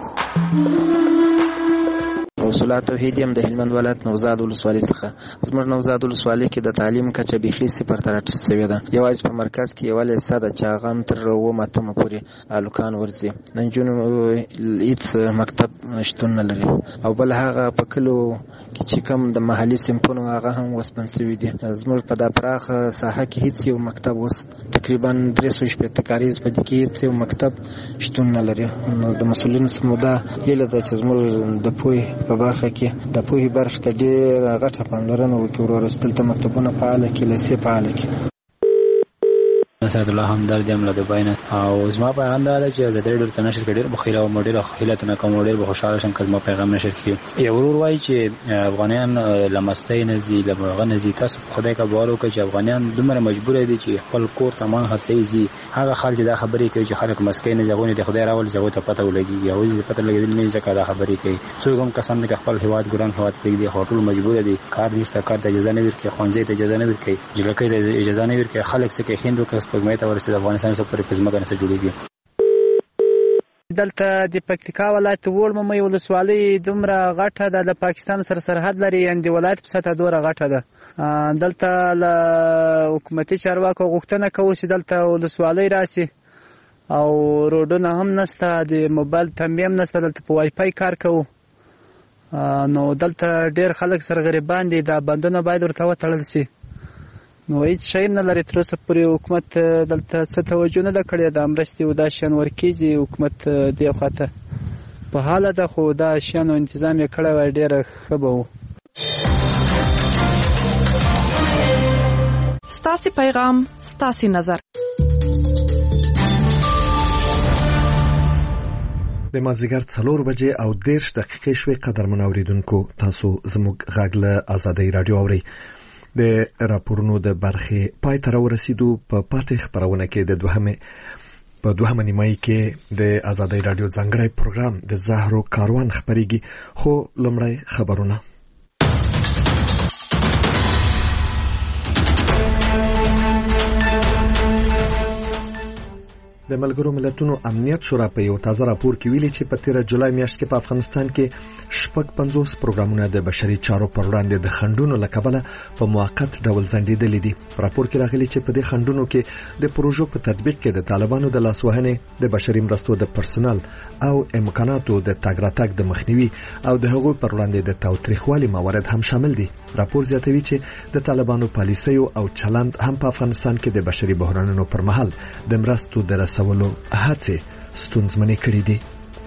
حوصله توحید یم د هلمند ولایت نوزاد ولسوالۍ څخه. زموږ نوزاد ولسوالۍ کې د تعلیم کچه بیخي صفر ته راټیټه شوې ده. یوازې په مرکز کې یوه لیسه ده چې هغه هم تر اووم اتمه پورې هلکان ورځي، د نجونو هېڅ مکتب شتون نه لري. او بل هغه په کلو کې چې کوم د محلي صنفونو هغه هم اوس بند شوي دي. زموږ په دا پراخه ساحه کې هېڅ یو مکتب اوس تقریبا درې سوه شپېته کاریز په دې کې هېڅ یو مکتب شتون نه لري. نو د مسؤلینو څخه مو دا هیله ده چې زموږ د پوهې په برخه کې د پوهې برخې ته ډېره غټه پاملرنه وکړي، وروره چې دلته مکتبونه فعاله کړي، لیسې فعاله کړي. اسد الله همدرد یم له دوبۍ نه، او زما پیغام دا ده چې د دې ډېر ته نشر کړي ډېر بخیله او ډېر خیله ته کوم ډېر به خوشاله شم که زما پیغام نشر کړي. یو ورور وایي چې افغانان لمستۍ نه ځي، لمغه نه ځي. تاسو خدای کا باور وکړئ چې افغانان دومره مجبور دي چې خپل کور سامان خرڅوي ځي. هغه خلک دا خبرې کوي چې خلک مسکۍ نه ځغوني د خدای راول ځغو ته پته ولګي، او دې پته لګیدل نه ځکه دا خبرې کوي. څوک هم قسم نه خپل هیواد ګران هیواد پرېږدي، ټول مجبور دي. کار نشته، کار ته اجازه نه ورکړي، ښوونځي ته اجازه نه ورکړي، جلکۍ ته اجازه نه ورکړي. خلک څه کوي هندو کس په مېته ورسېد افغانستان سره پر پزما کنه جوړیږي. دلته د پکتیکا ولایت وړ ممي ولسوالۍ دومره غټه ده، د پاکستان سره سرحد لري، یعنې د ولایت په سطحه دومره غټه ده. دلته له حکومتي چارواکو غوښتنه کوو چې دلته ولسوالۍ راشي او روډونه هم نشته، د موبایل تنبیه هم نشته، دلته په وای فای کار کوو. نو دلته ډېر خلک سرغریبان دي، دا بندونه باید ورته وتړل شي. نو هیڅ شی نه لري، تر اوسه پورې حکومت دلته څه توجه نه ده کړې، دا مرستې او دا شیان ورکېږي، حکومت دې خواته په حاله ده، خو دا شیانو انتظام یې کړی وای ډېره ښه به و. ستاسې پیغام ستاسې نظر. د مازدیګر څلور بجې او دېرش دقیقې شوې. قدرمن اوریدونکو، تاسو زموږ غږ له ازادۍ راډیو اورئ. د راپورونو د برخې پای ته راورسېدو. په پاتې خپرونه کې د دوهمې په دوهمه نیمایي کې د ازادۍ راډیو ځانګړی پروګرام د زهرو کاروان خپرېږي، خو لومړی خبرونه. د ملګرو ملتونو امنیت شورا په یو تازه راپور کې ویلي چې په تیره جولای میاشت کې په افغانستان کې شپږ پنځوس پروګرامونه د بشري چارو پر وړاندې د خنډونو له کبله په موقت ډول ځنډېدلي دي. په راپور کې راغلي چې په دې خنډونو کې د پروژو په تطبیق کې د طالبانو د لاسوهنې، د بشري مرستو د پرسونل او امکاناتو د تګ راتګ د مخنیوي او د هغوی پر وړاندې د تاوتریخوالي موارد هم شامل دي. راپور زیاتوي چې د طالبانو پالیسیو او چلند هم په افغانستان کې د بشري بحرانونو پر مهال د مرستو د رسولو هڅې ستونزمنې کړې دي.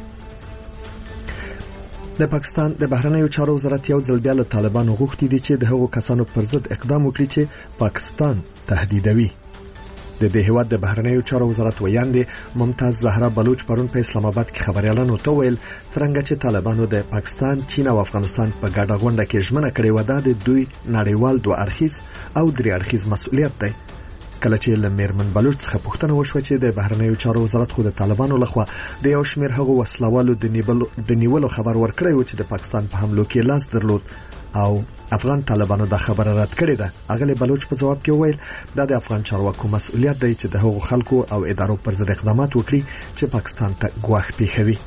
د پاکستان د بهرنیو چارو وزارت یو ځل بیا له طالبانو غوښتي دي چې د هغو کسانو پر ضد اقدام وکړي چې پاکستان تهدیدوي. د دې هیواد د بهرنیو چارو وزارت ویاندې ممتاز زهرا بلوچ پرون په اسلام آباد کې خبريالانو ته ویل څنګه چې طالبانو د پاکستان، چین او افغانستان په ګډه غونډه کې ژمنه کړې و د دوی نړیوال دوه اړخیز او درې اړخیز مسؤلیت دی. کله چې لمرمن بلوچ څخه پوښتنه وشوه چې د بهرنیو چارو وزارت خو د طالبانو لخوا د یو شمېر هغو وسلوالو د نیولو خبر ورکړی و چې د پاکستان په حملو کې لاس درلود او افغان طالبانو دا خبره رد کړې ده، اغلی بلوچ په جواب کې وویل دا د افغان چارواکو مسؤلیت دی چې د هغو خلکو او ادارو پر ضد اقدامات وکړي چې پاکستان ته ګواښ پیښوي.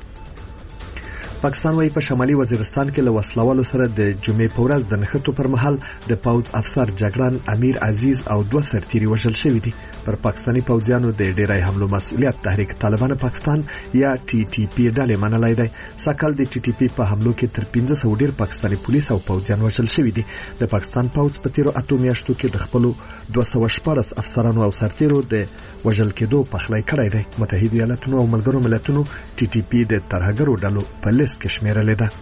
پاکستان وايي په شمالي وزیرستان کې له وسلوالو سره د جمعې په ورځ د نښتو پر مهال د پوځ افسر جګړن امیر عزیز او دوه سرتیري وژل شوي دي. پر پاکستاني پوځیانو د ډیری حملو مسؤلیت تحریک طالبان پاکستان یا ټي ټي پی ډلې منلای دی. ساکال د ټي ټي پی په حملو کې تر پنځه سوه ډیر پاکستاني پولیس او پوځیان وژل شوي دي. د پاکستان پوځ په تیرو اتو میاشتو کې د خپل دوه سوه شپږ افسرانو او سرتیرو د وژل کېدو پخلی کړی دی. متحده ایالاتونو او ملګرو ملتونو ټي ټي پی د ترهګرو ډلو په لیست کې شمیرلې ده.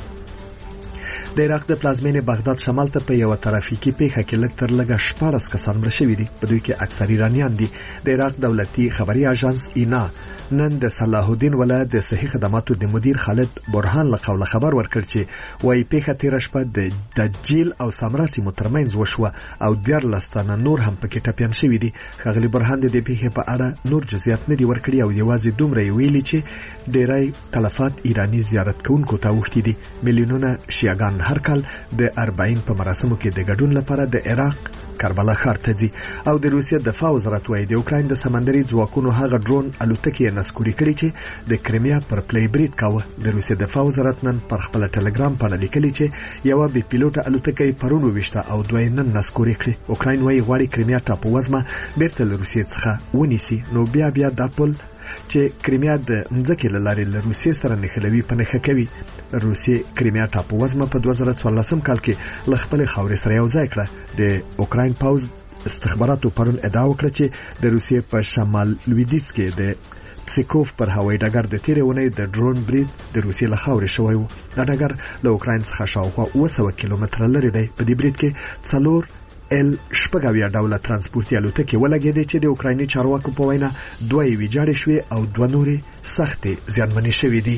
د عراق د پلازمینې بغداد شمال ته په یو ترافیکي پیښه کې لږ تر لږه شپږ کسان مړه شوي دي، په دوی کې اکثر ایرانیان دي. د عراق دولتي خبري اژانس اینا نن د صلاح الدین ولایت د صحي خدماتو د مدیر خالد برهان له قوله خبر ورکړ چې وايي پیښه تیر شپه د دجیل او سامرا سیمو ترمنځ وشوه او دیارلس تنه نور هم پکې ټپیان شوي دي. ښاغلي برهان د دې پیښې په اړه نور جزئیات نه دي ورکړي او یوازې دومره ویلي چې ډیری تلفات ایرانی زیارت کوونکو ته وختي دي. میلیونونه شیعاګان هر کال د اربعین په مراسمو کې د ګډون لپاره د عراق کربلا ښار ته ځي. او د روسیې دفاع وزارت وايي د اوکراین د سمندري ځواکونو هغه ډرون الوتکې نسکوري کړي چې د کریمیا پر پلی برید کاوه. د روسیې دفاع وزارت نن پر خپل ټلګرام باندې لیکلي چې یو بي پیلوټه الوتکه پرون وشته او دوی نن نسکوري کړي. اوکراین وايي غواړي کریمیا ټاپو وزمه بیرته له روسیې څخه ونیسي. نو بیا بیا د پل چې کریمیا د مځکې له لارې له روسیې سره نښلوي په نښه کوي. روسیې کریمیا ټاپو وزمه په دوه زره څوارلسم کال کې له خپلې خاورې سره یو ځای کړه. د اوکراین پوځ استخباراتو پرون ادعا وکړه چې د روسیې په شمال لویدیځ کې د پسیکوف پر هوایي ډګر د تیرې اونۍ د ډرون برید د روسیې له خاورې شوی و. دا ډګر له اوکراین څخه شاوخوا اوه سوه کیلومتره لرې دی. په دې برید کې څلور ال شپږ اویا ډوله ترانسپورتي الوتکې ولګېدې چې د اوکرایني چارواکو په وینا دوه یې ویجاړې شوې او دوه نورې سختې زیانمنې شوې دي.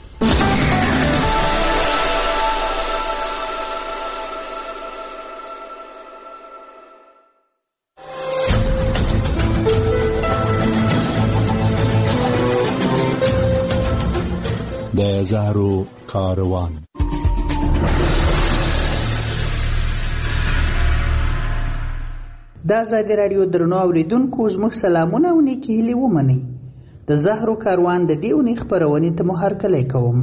د زهرو کاروان د آزادۍ راډیو درنو اوریدونکو زموږ سلامونه او نیکې هیلې ومنئ. د زهرو کاروان د دې اونۍ خپرونې ته مو هرکلی کوم.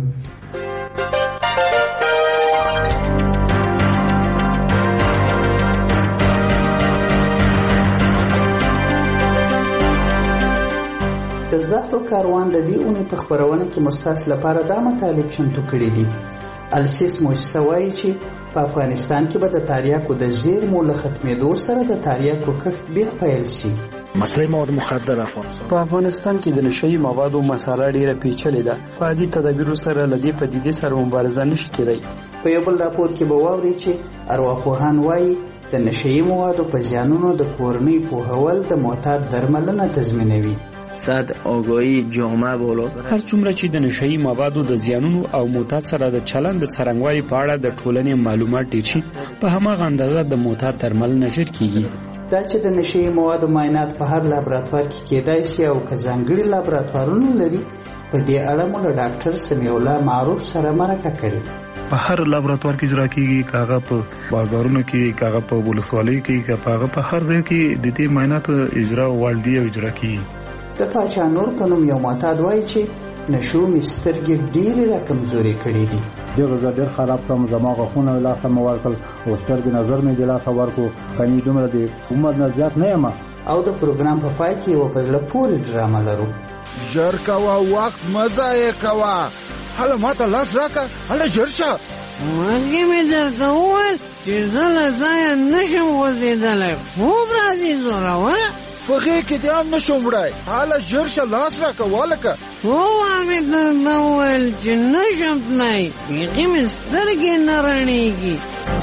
د زهرو کاروان د دې اونۍ په خپرونه کې مستاس لپاره دا مطالب چمتو کړي دي. السیس موسسه وایي چې په افغانستان کې به د تریاکو د زیرمو له ختمېدو سره د تریاکو کښت بیا پیل شي. مسله مواد مخدره په افغانستان کې د نشهیي موادو مسله ډیره پیچلې ده. په عادي تدابیرو سره له دې پدیدې سره مبارزه نشي کېدای. په یو بل راپور کې به واورئ چې ارواپوهان وایي د نشهیي موادو په زیانونو د کورنۍ پوهول د معتاد درملنه تضمینوي. صد آگاهی جامعه بالا هر څومره چې د نشهیي موادو د زیانونو او معتاد سره د چلند د څرنګوالي په اړه د ټولنې معلومات ډېر شي، په هماغه اندازه د معتاد درملنه ژر کیږي. دا چې د نشهیي موادو معاینات په هر لابراتوار کې کېدای شي او که ځانګړي لابراتوارونه لري، په دې اړه مو له ډاکټر سمیع الله معروف سره مرکه کړې. په هر لابراتوار کې اجرا کیږي، کاغه په بازارونو کې، کاغه په ولسوالۍ کې، کاغه په هر ځای کې د دې معاینات اجرا والدی او اجرا کیږي. د پاچا نور په نوم یو معتاد وایي چې نشو مې سترګې ډېرې راکمزورې کړې دي. ډېر زه ډېر خراب کړم، زما غاښونه مې لاسه مې ورکړل او سترګې نظر مې د لاسه ورکړو. کني دومره د عمر نه زیات نه یم. او د پروګرام په پای کې یوه په زړه پورې ډرامه لرو. ژر کوه، وخت مه ضایع کوه. هله ماته لاس راکړه، هله ژر شه. مالګې مې درته وویل چې زه له ځایه نشم غورځېدلی، خوب راځي زوروه. په غېږ کې دې هم نشم وړی، هله ژر شه، لاس راکړه والکه. ووه مې درته وویل چې نشم تللی، بیخي مې سترګې نه رڼېږي.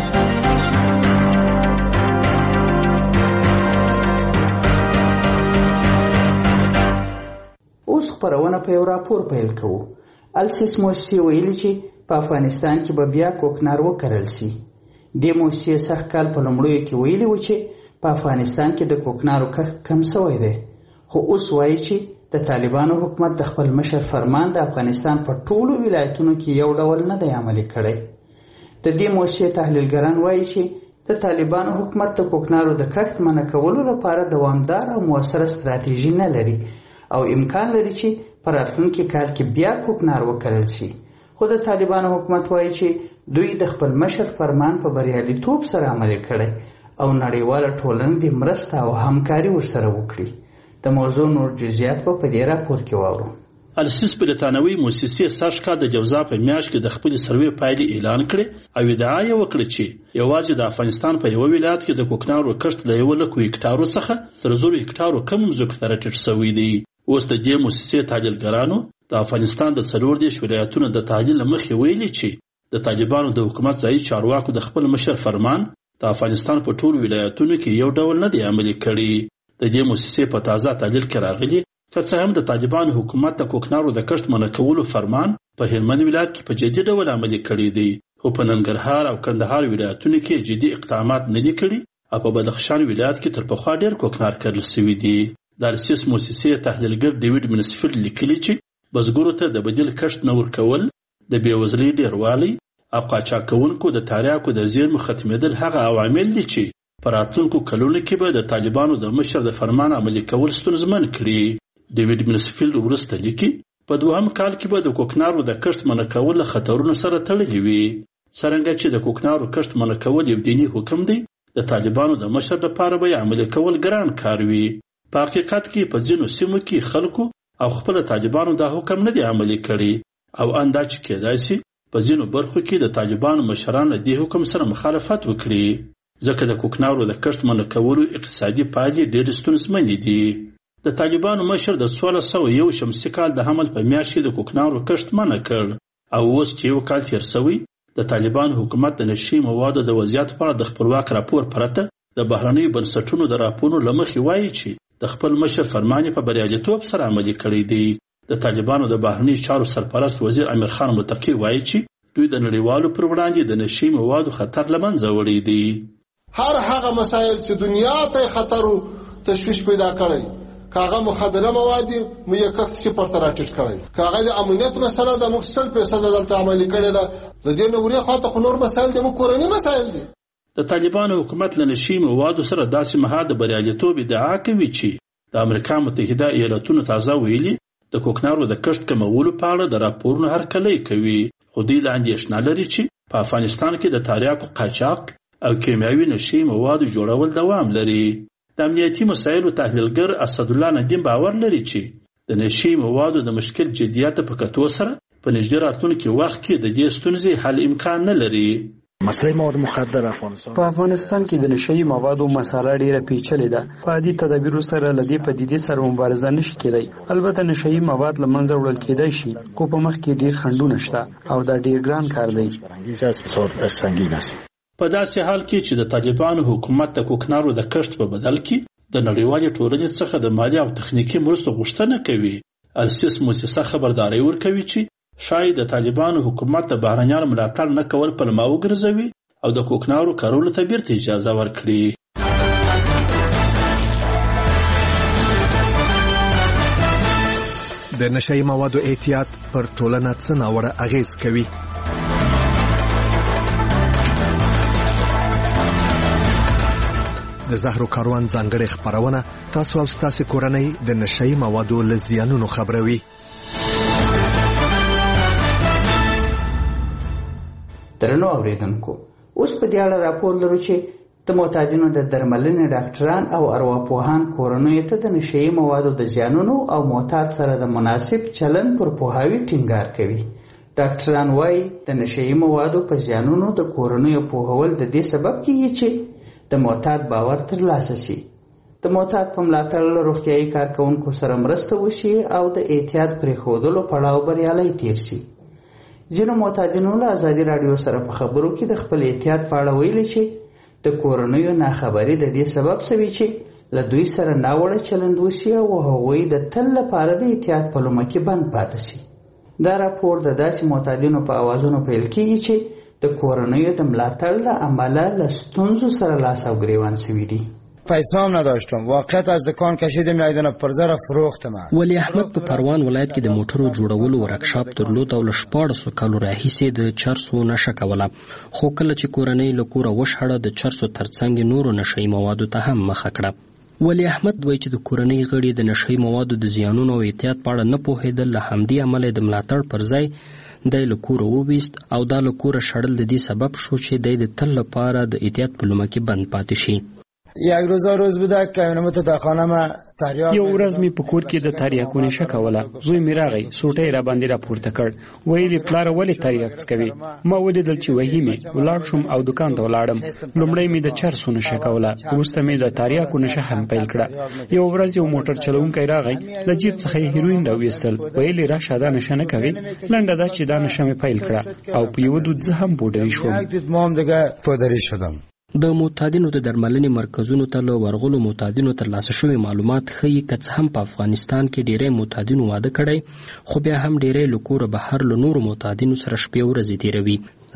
اوس خپرونه په یو راپور پیل کوو. السیس موسسې ویلي چې په افغانستان کې به بیا کوکنار وکرل شي. دې موسسې سږ کال په لومړیو کې ویلي و چې په افغانستان کې د کوکنارو کښت کم شوی دی، خو اوس وایي چې د طالبانو حکومت د خپل مشر فرمان د افغانستان په ټولو ولایتونو کې یو ډول نه دی عملي کړی. د دې موسسې تحلیلګران وایي چې د طالبانو حکومت د کوکنارو د کښت منع کولو لپاره دوامدار او موثره ستراتیژي نه لري او امکان لري چې په راتلونکي کال کې بیا کوکنار وکرل شي. خو د طالبانو حکومت وایي چې دوی د خپل مشر فرمان په بریالیتوب سره عملي کړی او نړیواله ټولنه د مرسته او همکاري ورسره وکړي. د موضوع نور جزئیات په دې راپور کې واورو. السیس بریتانوي موسسې سږ کال د جوزا په میاشت کې د خپل سروې پایلې اعلان کړې او ادعا یې وکړه چې یوازې د افغانستان په یو ولایت کې د کوکنارو کښت له یو لکو هکټارو څخه تر زرو هکټارو کم ځمکو ته راټیټ شوی دی. اوس د دې موسسې تحلیلګرانو د افغانستان د څلور دېرش ولایتونو د تحلیل له مخې ویلي چې د طالبانو د حکومت ځایي چارواکو د خپل مشر فرمان د افغانستان په ټولو ولایتونو کې یو ډول نه دی عملي کړی. د دې موسسې په تازه تحلیل کې راغلي که څه هم د طالبانو حکومت د کوکنارو د کښت منع کولو فرمان په هلمند ولایت کې په جدي ډول عملي کړی دی، خو په ننګرهار او کندهار ولایتونو کې جدي اقدامات نه دي کړي او په بدخشان ولایت کې تر پخوا ډېر کوکنار کرل شوي دي. د السیس موسسې تحلیلګر ډیوډ منسفیلډ لیکلي چې بزګرو ته د بدیل کښت نه ورکول، د بېوزلۍ ډېروالی او قاچاقونکو د تریاکو د زیرمو ختمېدل هغه عوامل دي چې په راتلونکو کلونو کې به د طالبانو د مشر د فرمان عملي کول ستونزمن کړي. ډیوډ منسفیلډ وروسته لیکي په دوهم کال کې به د کوکنارو د کښت منع کول له خطرونو سره تړلي وي. څرنګه چې د کوکنارو کښت منع کول یو دیني حکم دی، د طالبانو د مشر لپاره به عملي کول ګران کار وي. په حقیقت کې په ځینو سیمو کې خلکو او خپل طالبانو دا حکم نه دی عملي کړی او اندا چې کېدای شي په ځینو برخو کې د طالبانو مشران له دې حکم سره مخالفت وکړي، ځکه د کوکنارو د کښت منع کولو اقتصادي پایلې ډېرې ستونزمنې دي. د طالبانو مشر د څوارلس سوه یو شمسي کال د حمل په میاشت کې د کوکنارو کښت منع کړ او اوس چې یو کال تېر شوی د طالبانو حکومت د نشي موادو د وضعیت په اړه د خپلواک راپور پرته د بهرنیو بنسټونو د راپورونو له مخې وایي چې د خپل مشر فرمان په بریالیتوب سره عملي کړی دی. د طالبانو د بهرنیو چارو سرپرست وزیر امیر خان متقی وایي چې دوی د نړیوالو پر وړاندې د نشي موادو خطر له منځه وړی دی. هر هغه مسایل چې دنیا ته خطر او تشویش پیدا کړي، کاغه مخدره مواد مو یې کښت صفر ته راټیټ کړي، کاغه د امنیت مسله د مکسل پیسې دلته عملي کړي ده. د دې نوري خاطر خو نور مسایل د مو کورنی مسایل دي. د طالبانو حکومت له نشي موادو سره داسې مهاده بریالیتوب ادعا کوي چې د امریکا متحده ایالاتونو تازه ویلي د کوکنارو د کښت کمولو په اړه د راپورونو هرکلی کوي، خو دوی لا اندېښنه لري چې په افغانستان کې د تریاکو قاچاق او کیمیاوي نشي موادو جوړول دوام لري. د امنیتي مسایلو تحلیلګر اسدالله ندیم باور لري چې د نشي موادو د مشکل جدیت په کتو سره په نږدې راتلونکي وخت کې د دې ستونزې حل امکان نه لري. مسله مواد مخدر افغانستان په افغانستان کې د نشي موادو مسله ډیره پیچلې ده. په عادي تدابیرو سره لدی پدیدې سره مبارزه نشي کېدای. البته نشي مواد لمنځه وړل کېدای شي، خو په مخ کې ډیر خنډونه شته او دا ډیر ګران کار دی. په داسې حال کې چې د طالبانو حکومت د کوکنارو د کښت په بدل کې د نړیوالې ټولنې څخه د مالي او تخنیکي مرستو غوښتنه کوي، السیس موسسه خبرداری ورکوي چې شاید د طالبانو حکومت د بهرنیانو ملاتړ نه کول پلمه وګرځوي او د کوکنارو کارولو ته بیرته اجازه ورکړي. د نشئی موادو احتیاط پر ټولنه څه ناوړه اغیز کوي؟ د زهرو کاروان ځانګړې خبرونه تاسو او ستاسو کورنۍ د نشئی موادو له زیانونو خبروي. درنو اوریدونکو، اوس په دې اړه راپور لرو چې د معتادینو د درملنې ډاکټران او ارواپوهان کورنۍ ته د نشئی موادو د زیانونو او معتاد سره د مناسب چلن پر پوهاوی ټینګار کوي. ډاکټران وايي د نشئی موادو په زیانونو د کورنۍ پوهول د دې سبب کیږي چې د معتاد باور ترلاسه شي، د معتاد په ملاتړ له روغتیايي کارکونکو سره مرسته وشي او د احتیاط پرېښودلو پړاو بریالی تیر شي. ځینو معتادینو له ازادي راډیو سره په خبرو کې د خپل احتیاط په اړه ویلي چې د کورنیو ناخبري د دې سبب شوي چې له دوی سره ناوړه چلند وشي او هغوی د تل لپاره د احتیاط په لومه کې بند پاتې شي. دا راپور د داسې معتادینو په اوازونو پیل کیږي چې د کورنیو د ملاتړ له امله له ستونزو سره لاس او گریوان شوي دي. پیسه هم نداشتم، واقعیت از دکان کشیدم میدان پرزه را فروختم. ولی احمد په پروان ولایت کې د موټرو جوړولو ورکشاپ درلود او له شپاړسو کالو راهیسې د چرسو نشه کوله، خو کله چې کورنۍ له کوره وشړه د چرسو ترڅنګ نورو نشئی موادو ته هم مخه کړه. ولی احمد وایي چې د کورنۍ غړي د نشئی موادو د زیانونو او احتیاط په اړه نه پوهېدل، له همدې امله د ملاتړ پر ځای دی له کوره وویست او دا له کوره شړل د دې سبب شو چې دی د تل لپاره د احتیاط په لومه کې بند پاتې شي. یک روزا روز بوده که اینم تو در خانم تریاک یو ورځ می په کور کې د تریاکو نشه کوله. زوی می راغی، سوټی را باندې را پورته کړ، ویلي پلار ولې تریاک څکوي؟ ما ولیدل چې وهي می، ولاړ شوم او دکان ته ولاړم. لومړی می د چرسو نشه کوله، وروسته می د تریاکو نشه هم پیل کړه. یو ورځ یو موټر چلونکی راغی، له جیب څخه یې هیروین راویستل، ویلي راشه دا نشه نه کوي. لنډه دا چې دا نشه می پیل کړه او په یو دود زه هم پودري شوم. ما هم دیگه پودري شدم. د معتادینو د درملنې مرکزونو ته له ورغلو معتادینو ترلاسه شوي معلومات ښیي که څه هم په افغانستان کې ډیری معتادینو واده کړی، خو بیا هم ډیری له کوره بهر له نورو معتادینو سره شپې ورځې تیروي،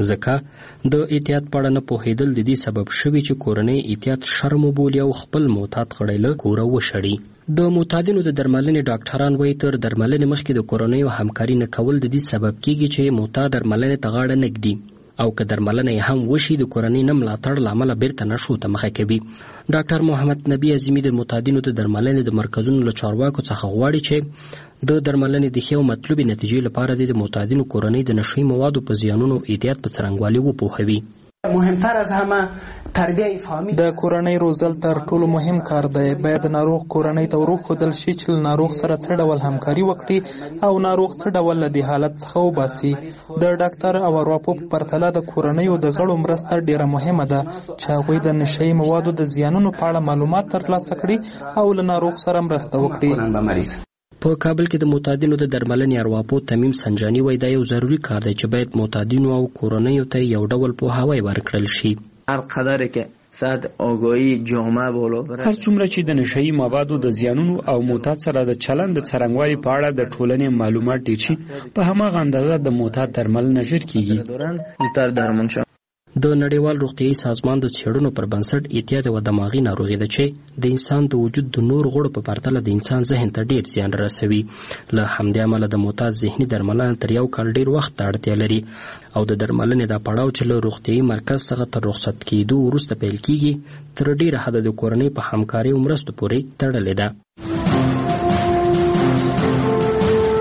ځکه د احتیاط په اړه نه پوهېدل د دې سبب شوي چې کورنۍ احتیاط شرم وبولي او خپل معتاد غړی له کوره وشړي. د معتادینو د درملنې ډاکټران وایي تر درملنې مخکې د کورنیو همکاري نه کول د دې سبب کیږي چې معتاد درملنې ته غاړه نه ږدي او که درملنه هم وشي د کورنۍ نه ملاتړ له امله بیرته نشو ته مخه کوي. ډاکټر محمد نبی عظیمی د معتادینو د درملنې د مرکزونو له چارواکو څخه غواړي چې د درملنې د ښې او مطلوبې نتیجې لپاره د معتادینو کورنۍ د نشئی موادو په زیانونو احتیاط په څرنګوالي وپوهوي. مهمتر از همه تربیه فامیل د کورنۍ روزل تر ټولو مهم کار دی. باید ناروغ کورنۍ ته وروښودل شي چې ناروغ سره څه ډول همکاري وکړي او ناروغ څه ډول له دې حالت څخه وباسي. د ډاکټر او ارواپوه په پرتله د کورنیو د غړو مرسته ډیره مهمه ده چې هغوی د نشئی موادو د زیانونو په اړه معلومات ترلاسه کړي او له ناروغ سره مرسته وکړي. په کابل کې د معتادینو د درملنې ارواپوه تمیم سنجانی وایي دا یو ضروري کار دی چې باید معتادینو او کورنیو ته یو ډول پوهاوی ورکړل شي. هر قدر که صد آگاهی جامعه بالا بره، هر څومره چې د نشئی موادو د زیانونو او معتاد سره د چلند د څرنګوالي په اړه د ټولنې معلومات ډېر شي، په هماغه اندازه د معتاد درملنه ژر کیږي. تر درمون شو د نړیوال روغتیايي سازمان د څېړنو پر بنسټ احتیاط یوه دماغي ناروغي ده چې د انسان د وجود د نور غړو په پرتله د انسان ذهن ته ډیر زیان رسوي. له همدې امله د معتاد ذهني درملنه تر یو کال ډیر وخت ته اړتیا لري او د درملنې دا پړاو چې له روغتیايي مرکز څخه تر رخصت کېدو وروسته پیل کیږي تر ډیره حده د کورنۍ په همکارۍ او مرستو پورې تړلې ده.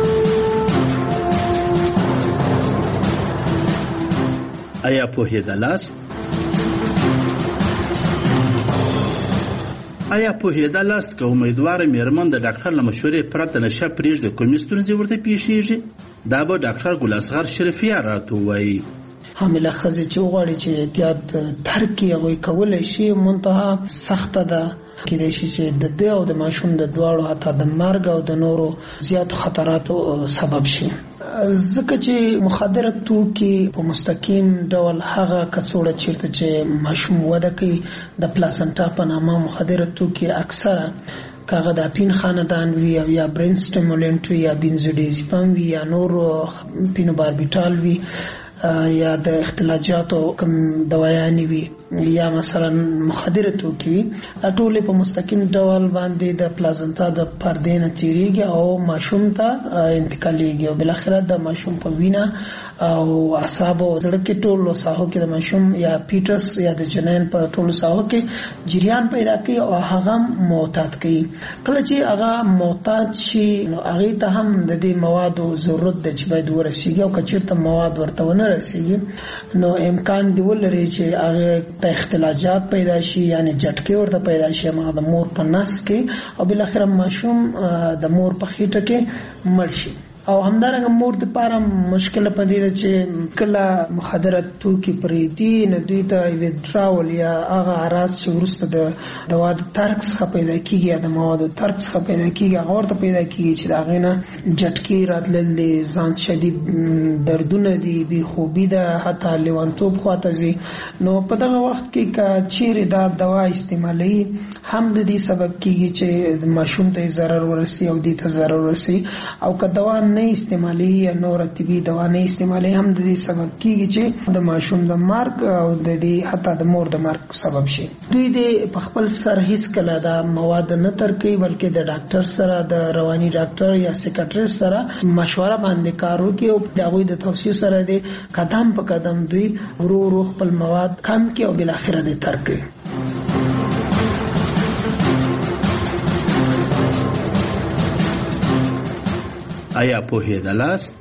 آیا پوهېدلاست؟ آیا پوهېدلاست که امیدواره میرمن د ډاکټر له مشورې پرته نشه پرېږدي کومې ستونزې ورته پیښیږي؟ دا به ډاکټر ګل اصغر شریفیه راته ووایي. حامله ښځې چې وغواړي چې احتیاط ترک کړي هغوی کولی شي، منتها سخته ده. کېدای شي چې د ده او د ماشوم د دواړو حتی د مرګ او د نورو زیاتو خطراتو سبب شي، ځکه چې مخدره توکي په مستقیم ډول هغه کڅوړه چیرته چې ماشوم وده کوي د پلاسنټا په نامه مخدره توکي اکثره کاغه د اپین خاندان وی او یا برین سټیمولنټ وی یا بنزودیازپام وی یا نور پینوباربیټال وی یا د اختلاجاتو کم دوايانې وي یا مثلا مخدره توکي وي، دا ټول په مستقیم ډول باندې د پلازنتا د پردې نه تیریږي او ماشوم ته انتقالېږي او بل اخر د ماشوم په وینا او اعصاب او زړه کې ټول ساحو کې د ماشوم یا پیټس یا د جنین په ټول ساحو کې جریان پیدا کوي او هغه معتاد کوي. کله چې هغه معتاد شي نو هغه ته هم د دې موادو ضرورت د چې باید ورسیږي او کچیرته مواد ورته ونه رسیږي نو امکان دی ولري چې هغه ته اختلاجات پیدا شي، یعنی جټکې ورته پیدا شي هغه د مور په نس کې او بل اخر ماشوم د مور په خېټه کې مړ شي. او همدارنګه مور د پاره مشکل پدې ده چې کله مخدره توکي پرې دي نو دوی ته ویډراول یا هغه اراز چې ورسته د دوا د ترک څخه پیدا کیږي یا د موادو ترک څخه پیدا کیږي هغه ورته پیدا کیږي چې دا غینه جټکی راتلل دي، ځان شدید دردونه دي، بي خوبي ده، حتی لیوانتوب خواته زی. نو په دغه وخت کې کا چیرې دا دوا استعمالي هم د دې سبب کیږي چې ماشوم ته ضرر ورسي او دې ته ضرر ورسي، او که دوا نه استعمالي یا نور طبي دوا نه استعمالي هم د دې سبب کیږي چې د ماشوم د مرګ او د دې حتی د مور د مرګ سبب شي. دوی د خپل سر هیڅ کله دا مواد نه ترکي بلکې د ډاکټر سره د رواني ډاکټر یا سیکاټریست سره مشوره باندې کار وکړي او د هغوی د توصیو سره د قدم په قدم دوی ورو ورو خپل مواد کم کړي او بل اخره د ترک کړي. آیا پوهېدلاست؟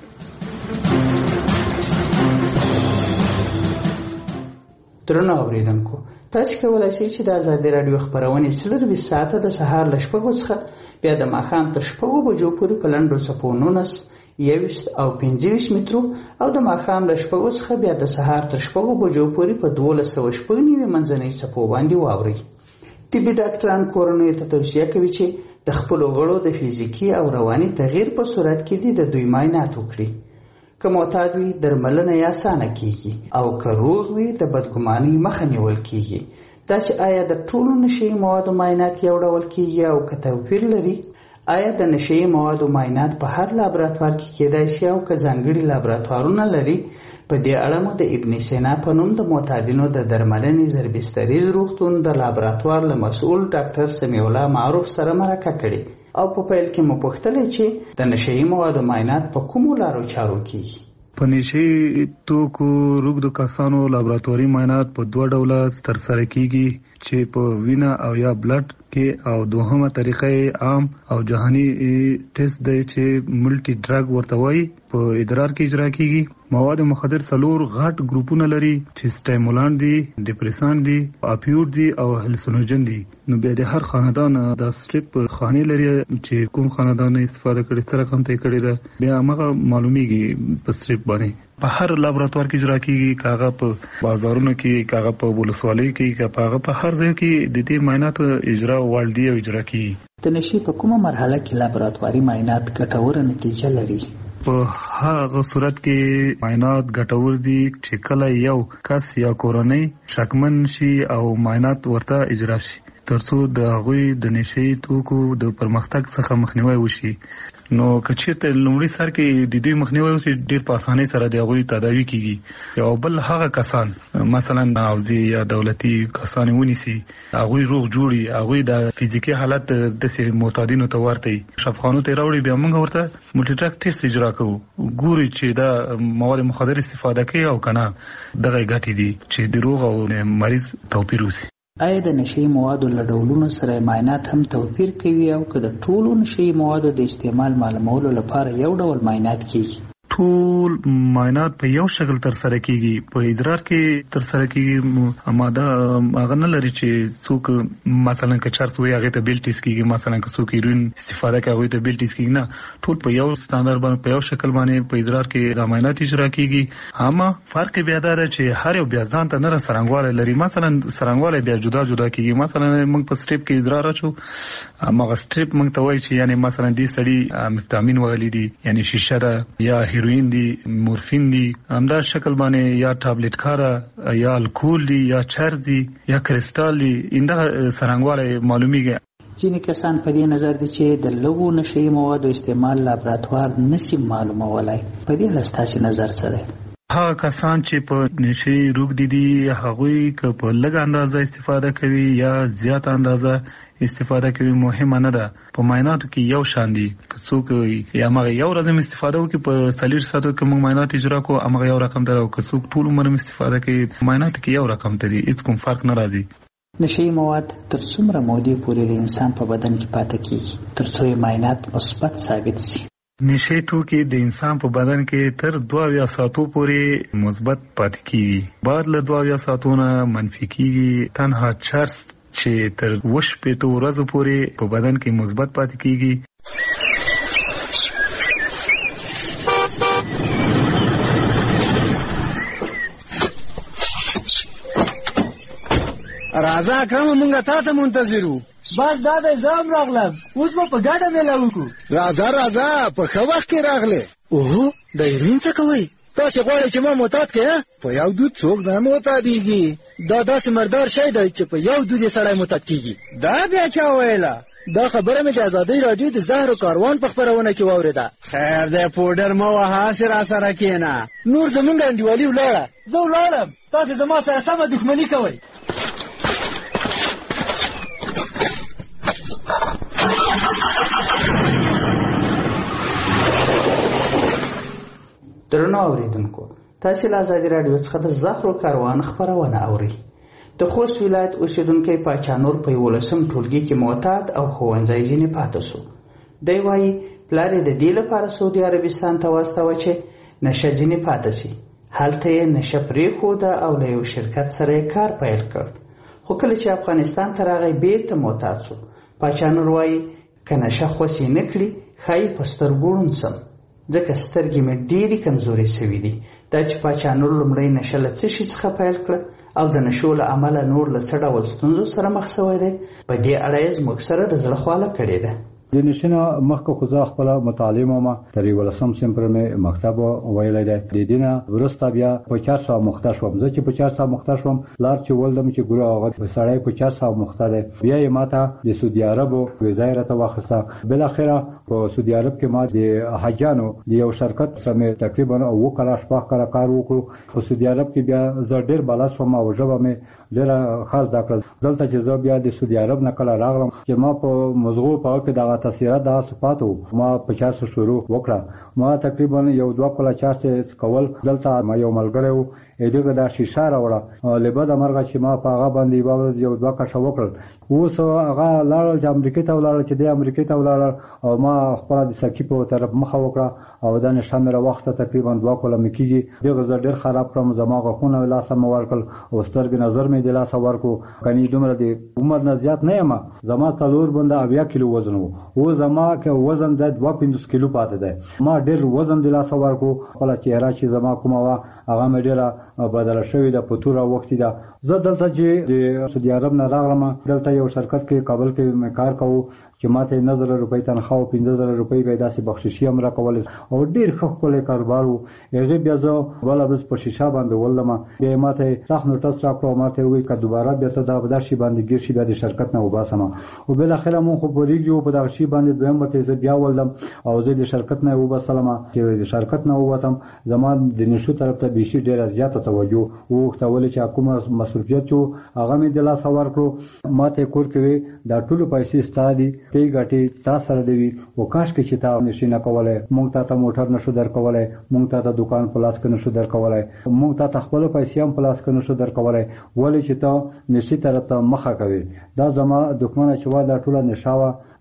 درنو اوریدونکو، تاسو کولای شئ چې د آزادۍ راډیو خبرونه څلور ساعته د سهار له شپږو څخه بیا د ماښام تر شپږو بجو پورې په لنډو څپو نولس، یوویشت او پنځه ویشت مترو او د ماښام له شپږو څخه بیا د سهار تر شپږو بجو پورې په دولس سوه شپږ نوي منځنۍ څپو باندې واورئ. طبي ډاکټران کورنیو ته توصیه کوي چې د خپلو غړو د فزیکي او رواني تغییر په صورت کې د دوی معاینات وکړي. که معتاد وي درملنه یې اسانه کیږي او که روغ وي د بدګمانۍ مخه نیول کیږي. دا چې آیا د ټولو نشي موادو معاینات یو ډول کیږي او که توپیر لري؟ آیا د نشي موادو معاینات په هر لابراتوار کې کېدای شي او که ځانګړي لابراتوارونه لري؟ په دې اړه مو د ابن سینا په نوم د معتادینو د درملنې زربستریز روغتون د لابراتوار له مسؤل ډاکټر سمیع الله معروف سره مرکه کړې او په پیل کې مو پوښتلې چې د نشي موادو معاینات په کومو لارو چارو کیږي. په نشي توکو روغدو کسانو لابراتواري معاینات په دوه ډوله ترسره کیږي چې په وینا او یا بلډ کې، او دوهمه طریقه عام او جهاني ټیسټ دی چې ملټي ډرګ ورته وایي، په ادرار کې اجرا کیږي. مواد مخدر څلور غټ ګروپونه لري چې سټیمولانټ دي، ډیپریسانټ دي، اپیوټ دي او هلوسینوجن دي. نو بیا د هر خاندان د سټریپ خانې لري چې کوم خاندان استفاده کړي، سره کوم ته کړي ده، بیا هغه معلومیږي په سټریپ باندې. په هر لابراتوار کې اجرا کیږي، کاغه په بازارونو کې، کاغه په ولسوالۍ کې، کاغه په هر ځای کې د دې معاینات اجرا والدي او اجرا کیږي. د نشي په کومه مرحله کې لابراتواري معاینات ګټوره نتیجه لري؟ په هغه صورت کې معاینات ګټور دي چې کله یو کس یا کورنۍ شکمن شي او معاینات ورته اجرا شي ترڅو د هغوی د نشي توکو د پرمختګ څخه مخنیوي وشي. نو که چېرته لومړي سر کې د دوی مخنیوي وشي ډېر په اسانۍ سره د هغوی تداوي کیږي. یو بل هغه کسان مثلا حوزې یا دولتي کسان ونیسي، هغوی روغ جوړي، هغوی د فزیکي حالت داسې معتادینو ته ورته شفاخانو ته راوړي، بیا موږ ورته ملټي ډرګ ټیسټ اجرا کوو، ګوري چې دا مواد مخدر استفاده کوي او که نه دغه ګټې دي چې د روغ او مریض توپیر وشي. آیا د نشي موادو له ډولونو سره معاینات هم توپیر کوي او که د ټولو نشي موادو د استعمال معلومولو لپاره یو ډول معاینات کیږي؟ ټول معاینات په یو شکل تر سره کیږي. په ادرار کې تر سره کیږي ماده هغه نه لري چې څوک مثلا که چرس وي هغه ته بیل ټیسټ کیږي، مثلا که څوک هیروین استفاده کوي هغه ته بیل ټیسټ کیږي. نه، ټول په یو ستاندر باندې په یو شکل باندې په ادرار کې د معاینات اجرا کیږي. اما فرق بیا دا چې هر یو بیا ځان ته نه سرنګواله لري. مثلا سرنګواله بیا جدا جدا کیږي. مثلا موږ په سټریپ کې ادرار اچو، اما سټریپ موږ ته وایي چې یعنی مثلا دې سړی مفتامین وغلی دي، یعنی شیشه ده یا هیروین دي، مورفین دي، همدا شکل باندې یا ټابلیټ کاره یا الکول دي یا چرس دي یا کریسټال دي، انده سرنګواله معلومیږي. ځینې کسان په دې نظر دي چې د لږو نشهیي موادو استعمال لابراتوار نشي معلومولای. په دې اړه ستاسو نظر څه دی؟ هغه کسان چې په نشهیي روږدي دي هغوی که په لږ اندازه استفاده کوي یا زیات اندازه استفاده کوي مهمه نه ده. په معایناتو کې یو شان دي. که څوک یا هغه یو ورځ استفاده وکړي په څلور ساعتو کې موږ معاینات اجرا کوو، هغه یو رقم دی، او که څوک ټول عمر استفاده کوي معایناتو کې یو رقم دی، هیڅ کوم فرق نه راځي. نشهیي مواد تر څومره مودې پورې د انسان په بدن کې پاتې کیږي تر څو معاینات مثبت ثابت شي؟ نشهیي توکي د انسان په بدن کې تر دوه اویا ساعتو پورې مثبت پاتې کیږي. بعد له دوه اویا ساعتو نه منفي کیږي. تنها چرس چې تر اوه شپېتو ورځو پورې په بدن کې مثبت پاتې کیږي. راځه اکرم مونږه تا ته منتظر وو. بس دا د ځام راغلم، اوس به په ګډه میله وکړو. راځه راځه په ښه وخت کې راغلې. اوهو د هیروین څه کوئ؟ تاسې غواړئ چې ما معتاد کړې؟ په یو دود څوک نه معتادېږي. دا داسې مردار شی دی چې په یو دود یې سړی معتاد کېږي. دا بیا چا ویله؟ دا خبره مې د ازادۍ راډیو د زهرو کاروان په خپرونه کې واورېده. خیر دی پوډر مه وهه، هسې راسره کښېنه. نور زمونږ انډیوالي ولاړه. زه ولاړم، تاسې زما سره سمه دښمني کوئ. درنو اوریدونکو، تاسو له ازادي رادیو څخه د زهرو کاروان خبرونه اورئ. د خوست ولایت اوسیدونکی پاچانور په یولسم ټولګي کې معتاد او ښوونځی ځینې پاتې شو. دی وایي پلار یې د دې لپاره سعودي عربستان ته واستاوه چې نشه ځینې پاتې شي. هلته یې نشه پرېښوده او له یو شرکت سره یې کار پیل کړ. خو کله چې افغانستان ته راغی بیرته معتاد شو. پاچانور وایي که نشه خوسې نه کړي ښایي په سترګو ړوند شم، ځکه سترګې مې ډېرې کمزورې شوي دي. دا چې پاچانور لومړی نشه له څه شي څخه پیل کړه او د نشو له امله نور له څه ډول ستونزو سره مخ شوی دی، په دې اړه یې زموږ سره د زړه خواله کړې ده. د نشینه مخکې خو زه خپله مطالعه ومه، تر یولسم صنف پورې مې مکتب ویلی دی. د دې نه وروسته بیا په چار سوه مخته شوم. زه چې په چار سوه مخته شوم لار چې ولدم چې ګوره هغه سړی په چار سوه مخته دی. بیا یې ما ته د سعودي عربو ویزا یې راته واخیسته. بالاخره په سعودي عرب کې ما د حاجانو د یو شرکت سره مې تقریبا اوه کاله شپږ کاله کار وکړو. په سعودي عرب کې بیا زه ډېر بالا شوم او ژبه مې ډېره ښه زده کړل. دلته چې زه بیا د سعودي عرب نه کله راغلم چې ما په مزغو په هغه کې دغه تاثیرات دغه صفات وو، ما په چارسو شروع وکړه. ما تقریبا یو دوه کاله چارسې کول. دلته ما یو ملګری وو، دغه دا شیشه راوړه. له بده مرغه چې ما په هغه باندې یوه ورځ یو دوه کشه وکړل. اوس هغه لاړل چې امریکې ته ولاړل، چې دی امریکې ته ولاړل او ما خپله د سکي په طرف مخه وکړه او دا نشه مې راواخته. تقریبا دوه کاله مې کېږي. دغه زه ډېر خراب کړم. زما غاښونه مې لاسه مې ورکړل او سترګې نظر مې د لاسه ورکړو. کنې دومره د عمر نه زیات نه یم. زما څلور بنده اویا کیلو وزن و. اوس زما که وزن د دوه پنځوس کیلو پاتې دی. ما ډېر وزن د لاسه ورکړو. خپله چهره چې زما کومه وه هغه مې ډېره بدله شوې ده، په توره وختي ده. زه دلته چې د سعودي عرب نه راغلم، دلته یو شرکت کې کابل کې مې کار کوو چې ما ته نه زره روپۍ تنخواه او پنځه زره روپۍ به یې داسې بخششي هم راکولې او ډېر ښه ښکلی کاروبار و. هغې بیا زه بله ورځ په شیشه باندې ولدم. بیا یې ما ته سخت نوټس راکړو او ما ته یې وویل که دوباره بیا ته دغه په دغه شي باندې ګیر شي بیا د شرکت نه وباسم. او بالاخره مونږ خو پوهېږي وو په دغه شي باندې. دویم ورته زه بیا ولدم او زه د شرکت نه یې وباسلم. چې د شرکت نه ووتم زما د نشو طرف ته بیخي ډېره زیاته توجه وغوښته، ولې چې کومه مصروفیت چې و هغه مې د لاسه ورکړو. ما ته یې کور کې وې دا ټولو پیسې ستا دي، ته یې ګټې تا سره دی وي. و کاشکې چې تا نشي نه کولی، مونږ تا ته موټر نشو درکولی، مونږ تا ته دکان په لاس کې نشو درکولی، مونږ تا ته خپله پیسې هم په لاس کې نشو درکولی، ولې چې ته نشي طرف ته مخه کوې. دا زما دښمنه چې وه دا ټوله نشه وه.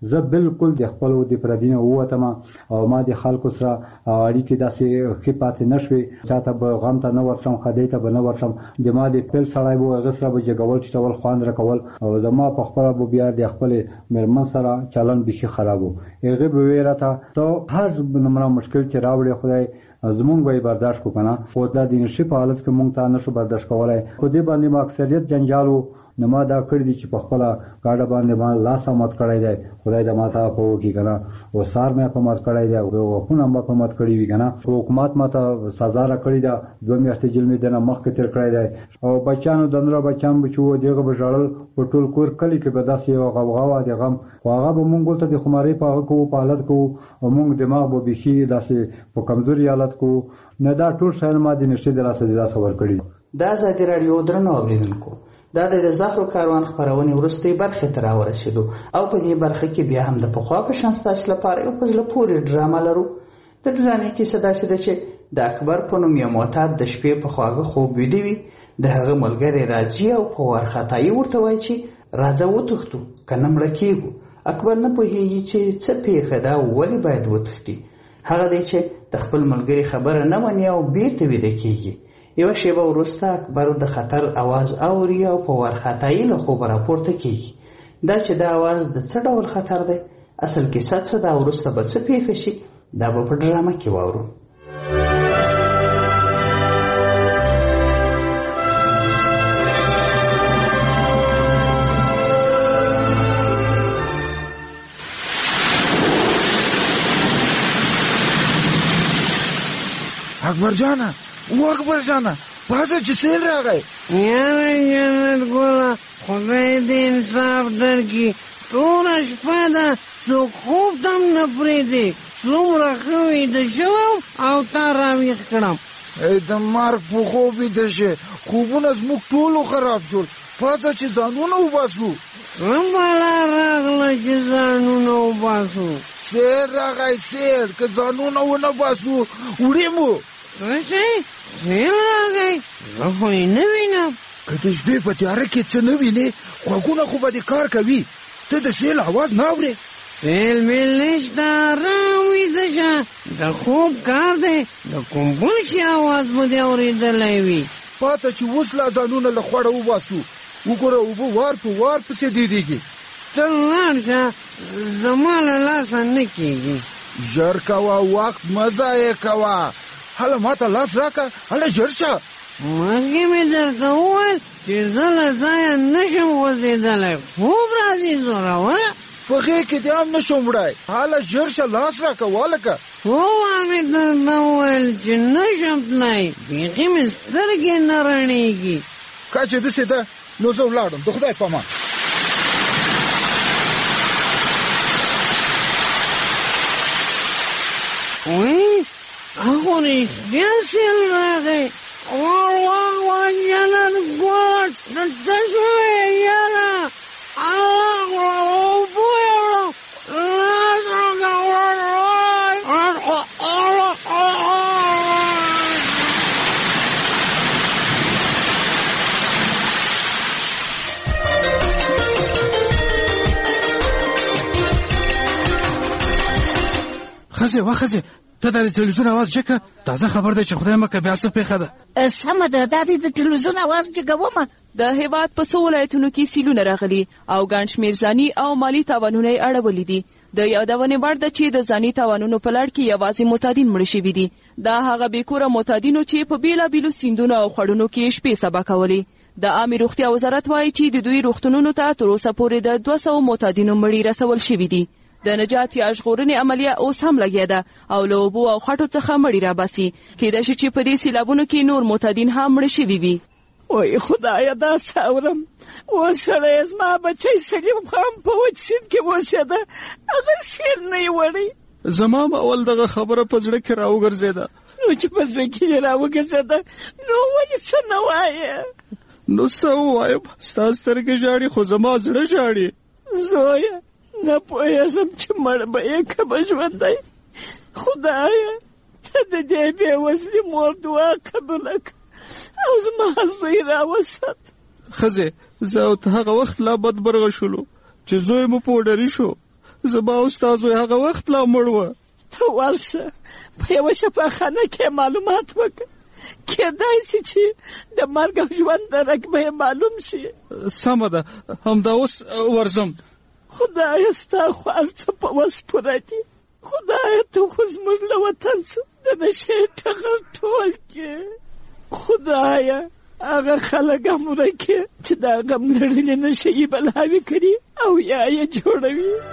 زه بالکل د خپل د پردینه ووتم او ما د خلکو سره اړیکې داسې ښې پاتې نشوي چاته به غم ته نه ورشم خدای ته به نه ورشم د ما د پیل سړی به هغه سره به جګول چټول خوند راکول او زما په خپله به بیا د خپلې مېرمن سره چلن بیخي خراب و هغې به ویې راته ته هر نمونه مشکل چې راوړې خدای زمونږ به یې برداشت کړو که نه خو دا د نشي په حالت کې مونږ ته نشو برداشت کولی خو دې باندې ما اکثریت جنجال و نو ما دا کړي دي چې په خپله ګاډه باندې ما لاس هم مات کړی دی خدای د ما ته په وکړي که نه او سار مې په مات کړی دی او غوښونه هم به په مات کړي وي که نه خو حکومت ما ته سزا راکړې ده دوه میاشتې جیل مې دنه مخکې تېر کړی دی او بچیانو د نوره بچیان به چې وو د هغه به ژړل په ټول کور کلي کې به داسې یوه غوغا وه د غم خو هغه به مونږ ورته د خمارۍ په هغه کوو په حالت کوو او مونږ دماغ به بیخي داسې په کمزوري حالت کوو نه دا ټول شیان ما د نشي د لاسه د لاسه ورکړي دا ازادي راډیو درنو اوریدونکو دا د زهرو کاروان خبرونه ورستۍ برخه تر ورسېدو او په دې برخه کې بیا هم د پخوا په شان ستاسو لپاره یو پزله پورې ډرامه لرو د ډرامې کې صدا شته چې د اکبر په نوم یو معتاد د شپې په خواږه خوب ویده وي د هغه ملګری راځي او په وارخطایي ورته وایي چې راځه وتښتو کنه مړه کېږو اکبر نه پوهېږي چې څه پیښه ده او ولې باید وتښتي هغه دی چې د خپل ملګري خبره نه مني او بیرته ویده کېږي یو شیبه وروسته اکبر د خطر आवाज اوري او په وارخطایي له خوبه راپورته کیږي دا چې دا आवाज د څه ډول خطر دی اصل کې څه دا وروسته به څه پیښ شي دا به په ډرامه کې واورو اکبر جانا و اکبر جانا پاسه چې سیل راغی یاره جنت ګوله خدای دې انصاف درکړي ټوله شپه ده څوک خوب ته هم نه پرېږدي څومره ښه ویده شوم او تا راویښ کړم ای د مرګ په خوب ویده شې خوبونه زموږ ټولو خراب شول پاسه چې ځانونه وباسو څه بلا راغله چې ځانونه وباسو سیل راغی سیل که ځانونه ونه باسو وړې مو څه شی سیل راغی زه خو یې نه وینم که د شپې په تیاره کې څه نه وینې غوږونه خو به دې کار کوي ته د سیل اواز نه اورې سیل میل نشته ارام ویده شه د خوب کار دی د کوم بل شي اواز به دې اورېدلی وي پاته چې اوس لا ځانونه له خوړه وباسو وګوره اوبه وار په وار پسې ډېرېږي ته لاړ شه زما له لاسه نه کېږي ژر کوه وخت مه ضایع کوه هله ما ته لاس راکړه هله ژر شه مخکې مې درته وویل چې زه له ځایه نشم غورځېدلی خوب راځي زوروه په غېږ کې دې هم نشم وړی هله ژر شه لاس راکړه والکه څو وار مې درته وویل چې نشم تللی بیخي مې سترګې نه رڼېږي که چې داسې ده نو زه ولاړم د خدای په امان وی هغو رښتیا سیل راغی واه واه واه جنت ګوره ته شوې یاره الله اوبه یوړم لاس ښځې وا ښځې ته د تلویزیون اواز جګه تازه خبر دی چې خدای مکه بیا څه پیښه ده سمه ده دا د تلویزیون اواز جګومه د هیواد په څو ولایتونو کې سیلونه راغلي او ګڼ شمېر ځاني او مالي تاوانونه یې اړولي دي د یادونې وړ ده چې د ځاني تاوانونو په لړ کې یوازې معتادین مړه شوي دي دا هغه بېکوره معتادینو چې په بېلابېلو سیندونو او خړونو کې شپې سبا کولې د عامې روغتیا وزارت وایي چې د دوی روغتونونو ته تر اوسه پورې د دوه سوو معتادینو مړي رسول شوي دي د نجات یا ژغورنې عملیه اوس هم لګیا ده او له اوبو او خټو څخه مړي راباسي کېدای شي چې په دې سیلابونو کې نور معتادین هم مړه شوي وي وای خدایه دا څه اورم اوس سړی زما بچی سلیم خان په وچ سیند کې اوسېده هغه سیل نه یې وړی زما هم اول دغه خبره په زړه کې راوګرځېده نو چې په زړه کې یې راوګرځېده نو ولې څه نه وایې نو څه ووایم ستا سترګې ژاړي خو زما زړه ژاړي زویه نه پوهېږم چې مړ به یې که به ژوندی خدایه ته د دې بېوزلي مور دعا قبوله کړه او زما زوی راوسات ښځې زه او ته هغه وخت لا بدبرغه شولو چې زوی مو پوډري شو زما استاد هغه وخت لا مړ و. ته ورشه په یوه شفاخانه کې معلومات وکړه، کېدای شي چې د مرګ او ژوند درک به معلوم شي. سمه ده، همدا اوس ورځم. خدایه ستا خو هر څه په وس پوره دي. خدایه ته خو زموږ له وطن څخه د نشې ټغر ټول کې. خدایه هغه خلک هم ورکې چې د غم لړلې نشه یې بلاوې کړي او یا یې جوړوي.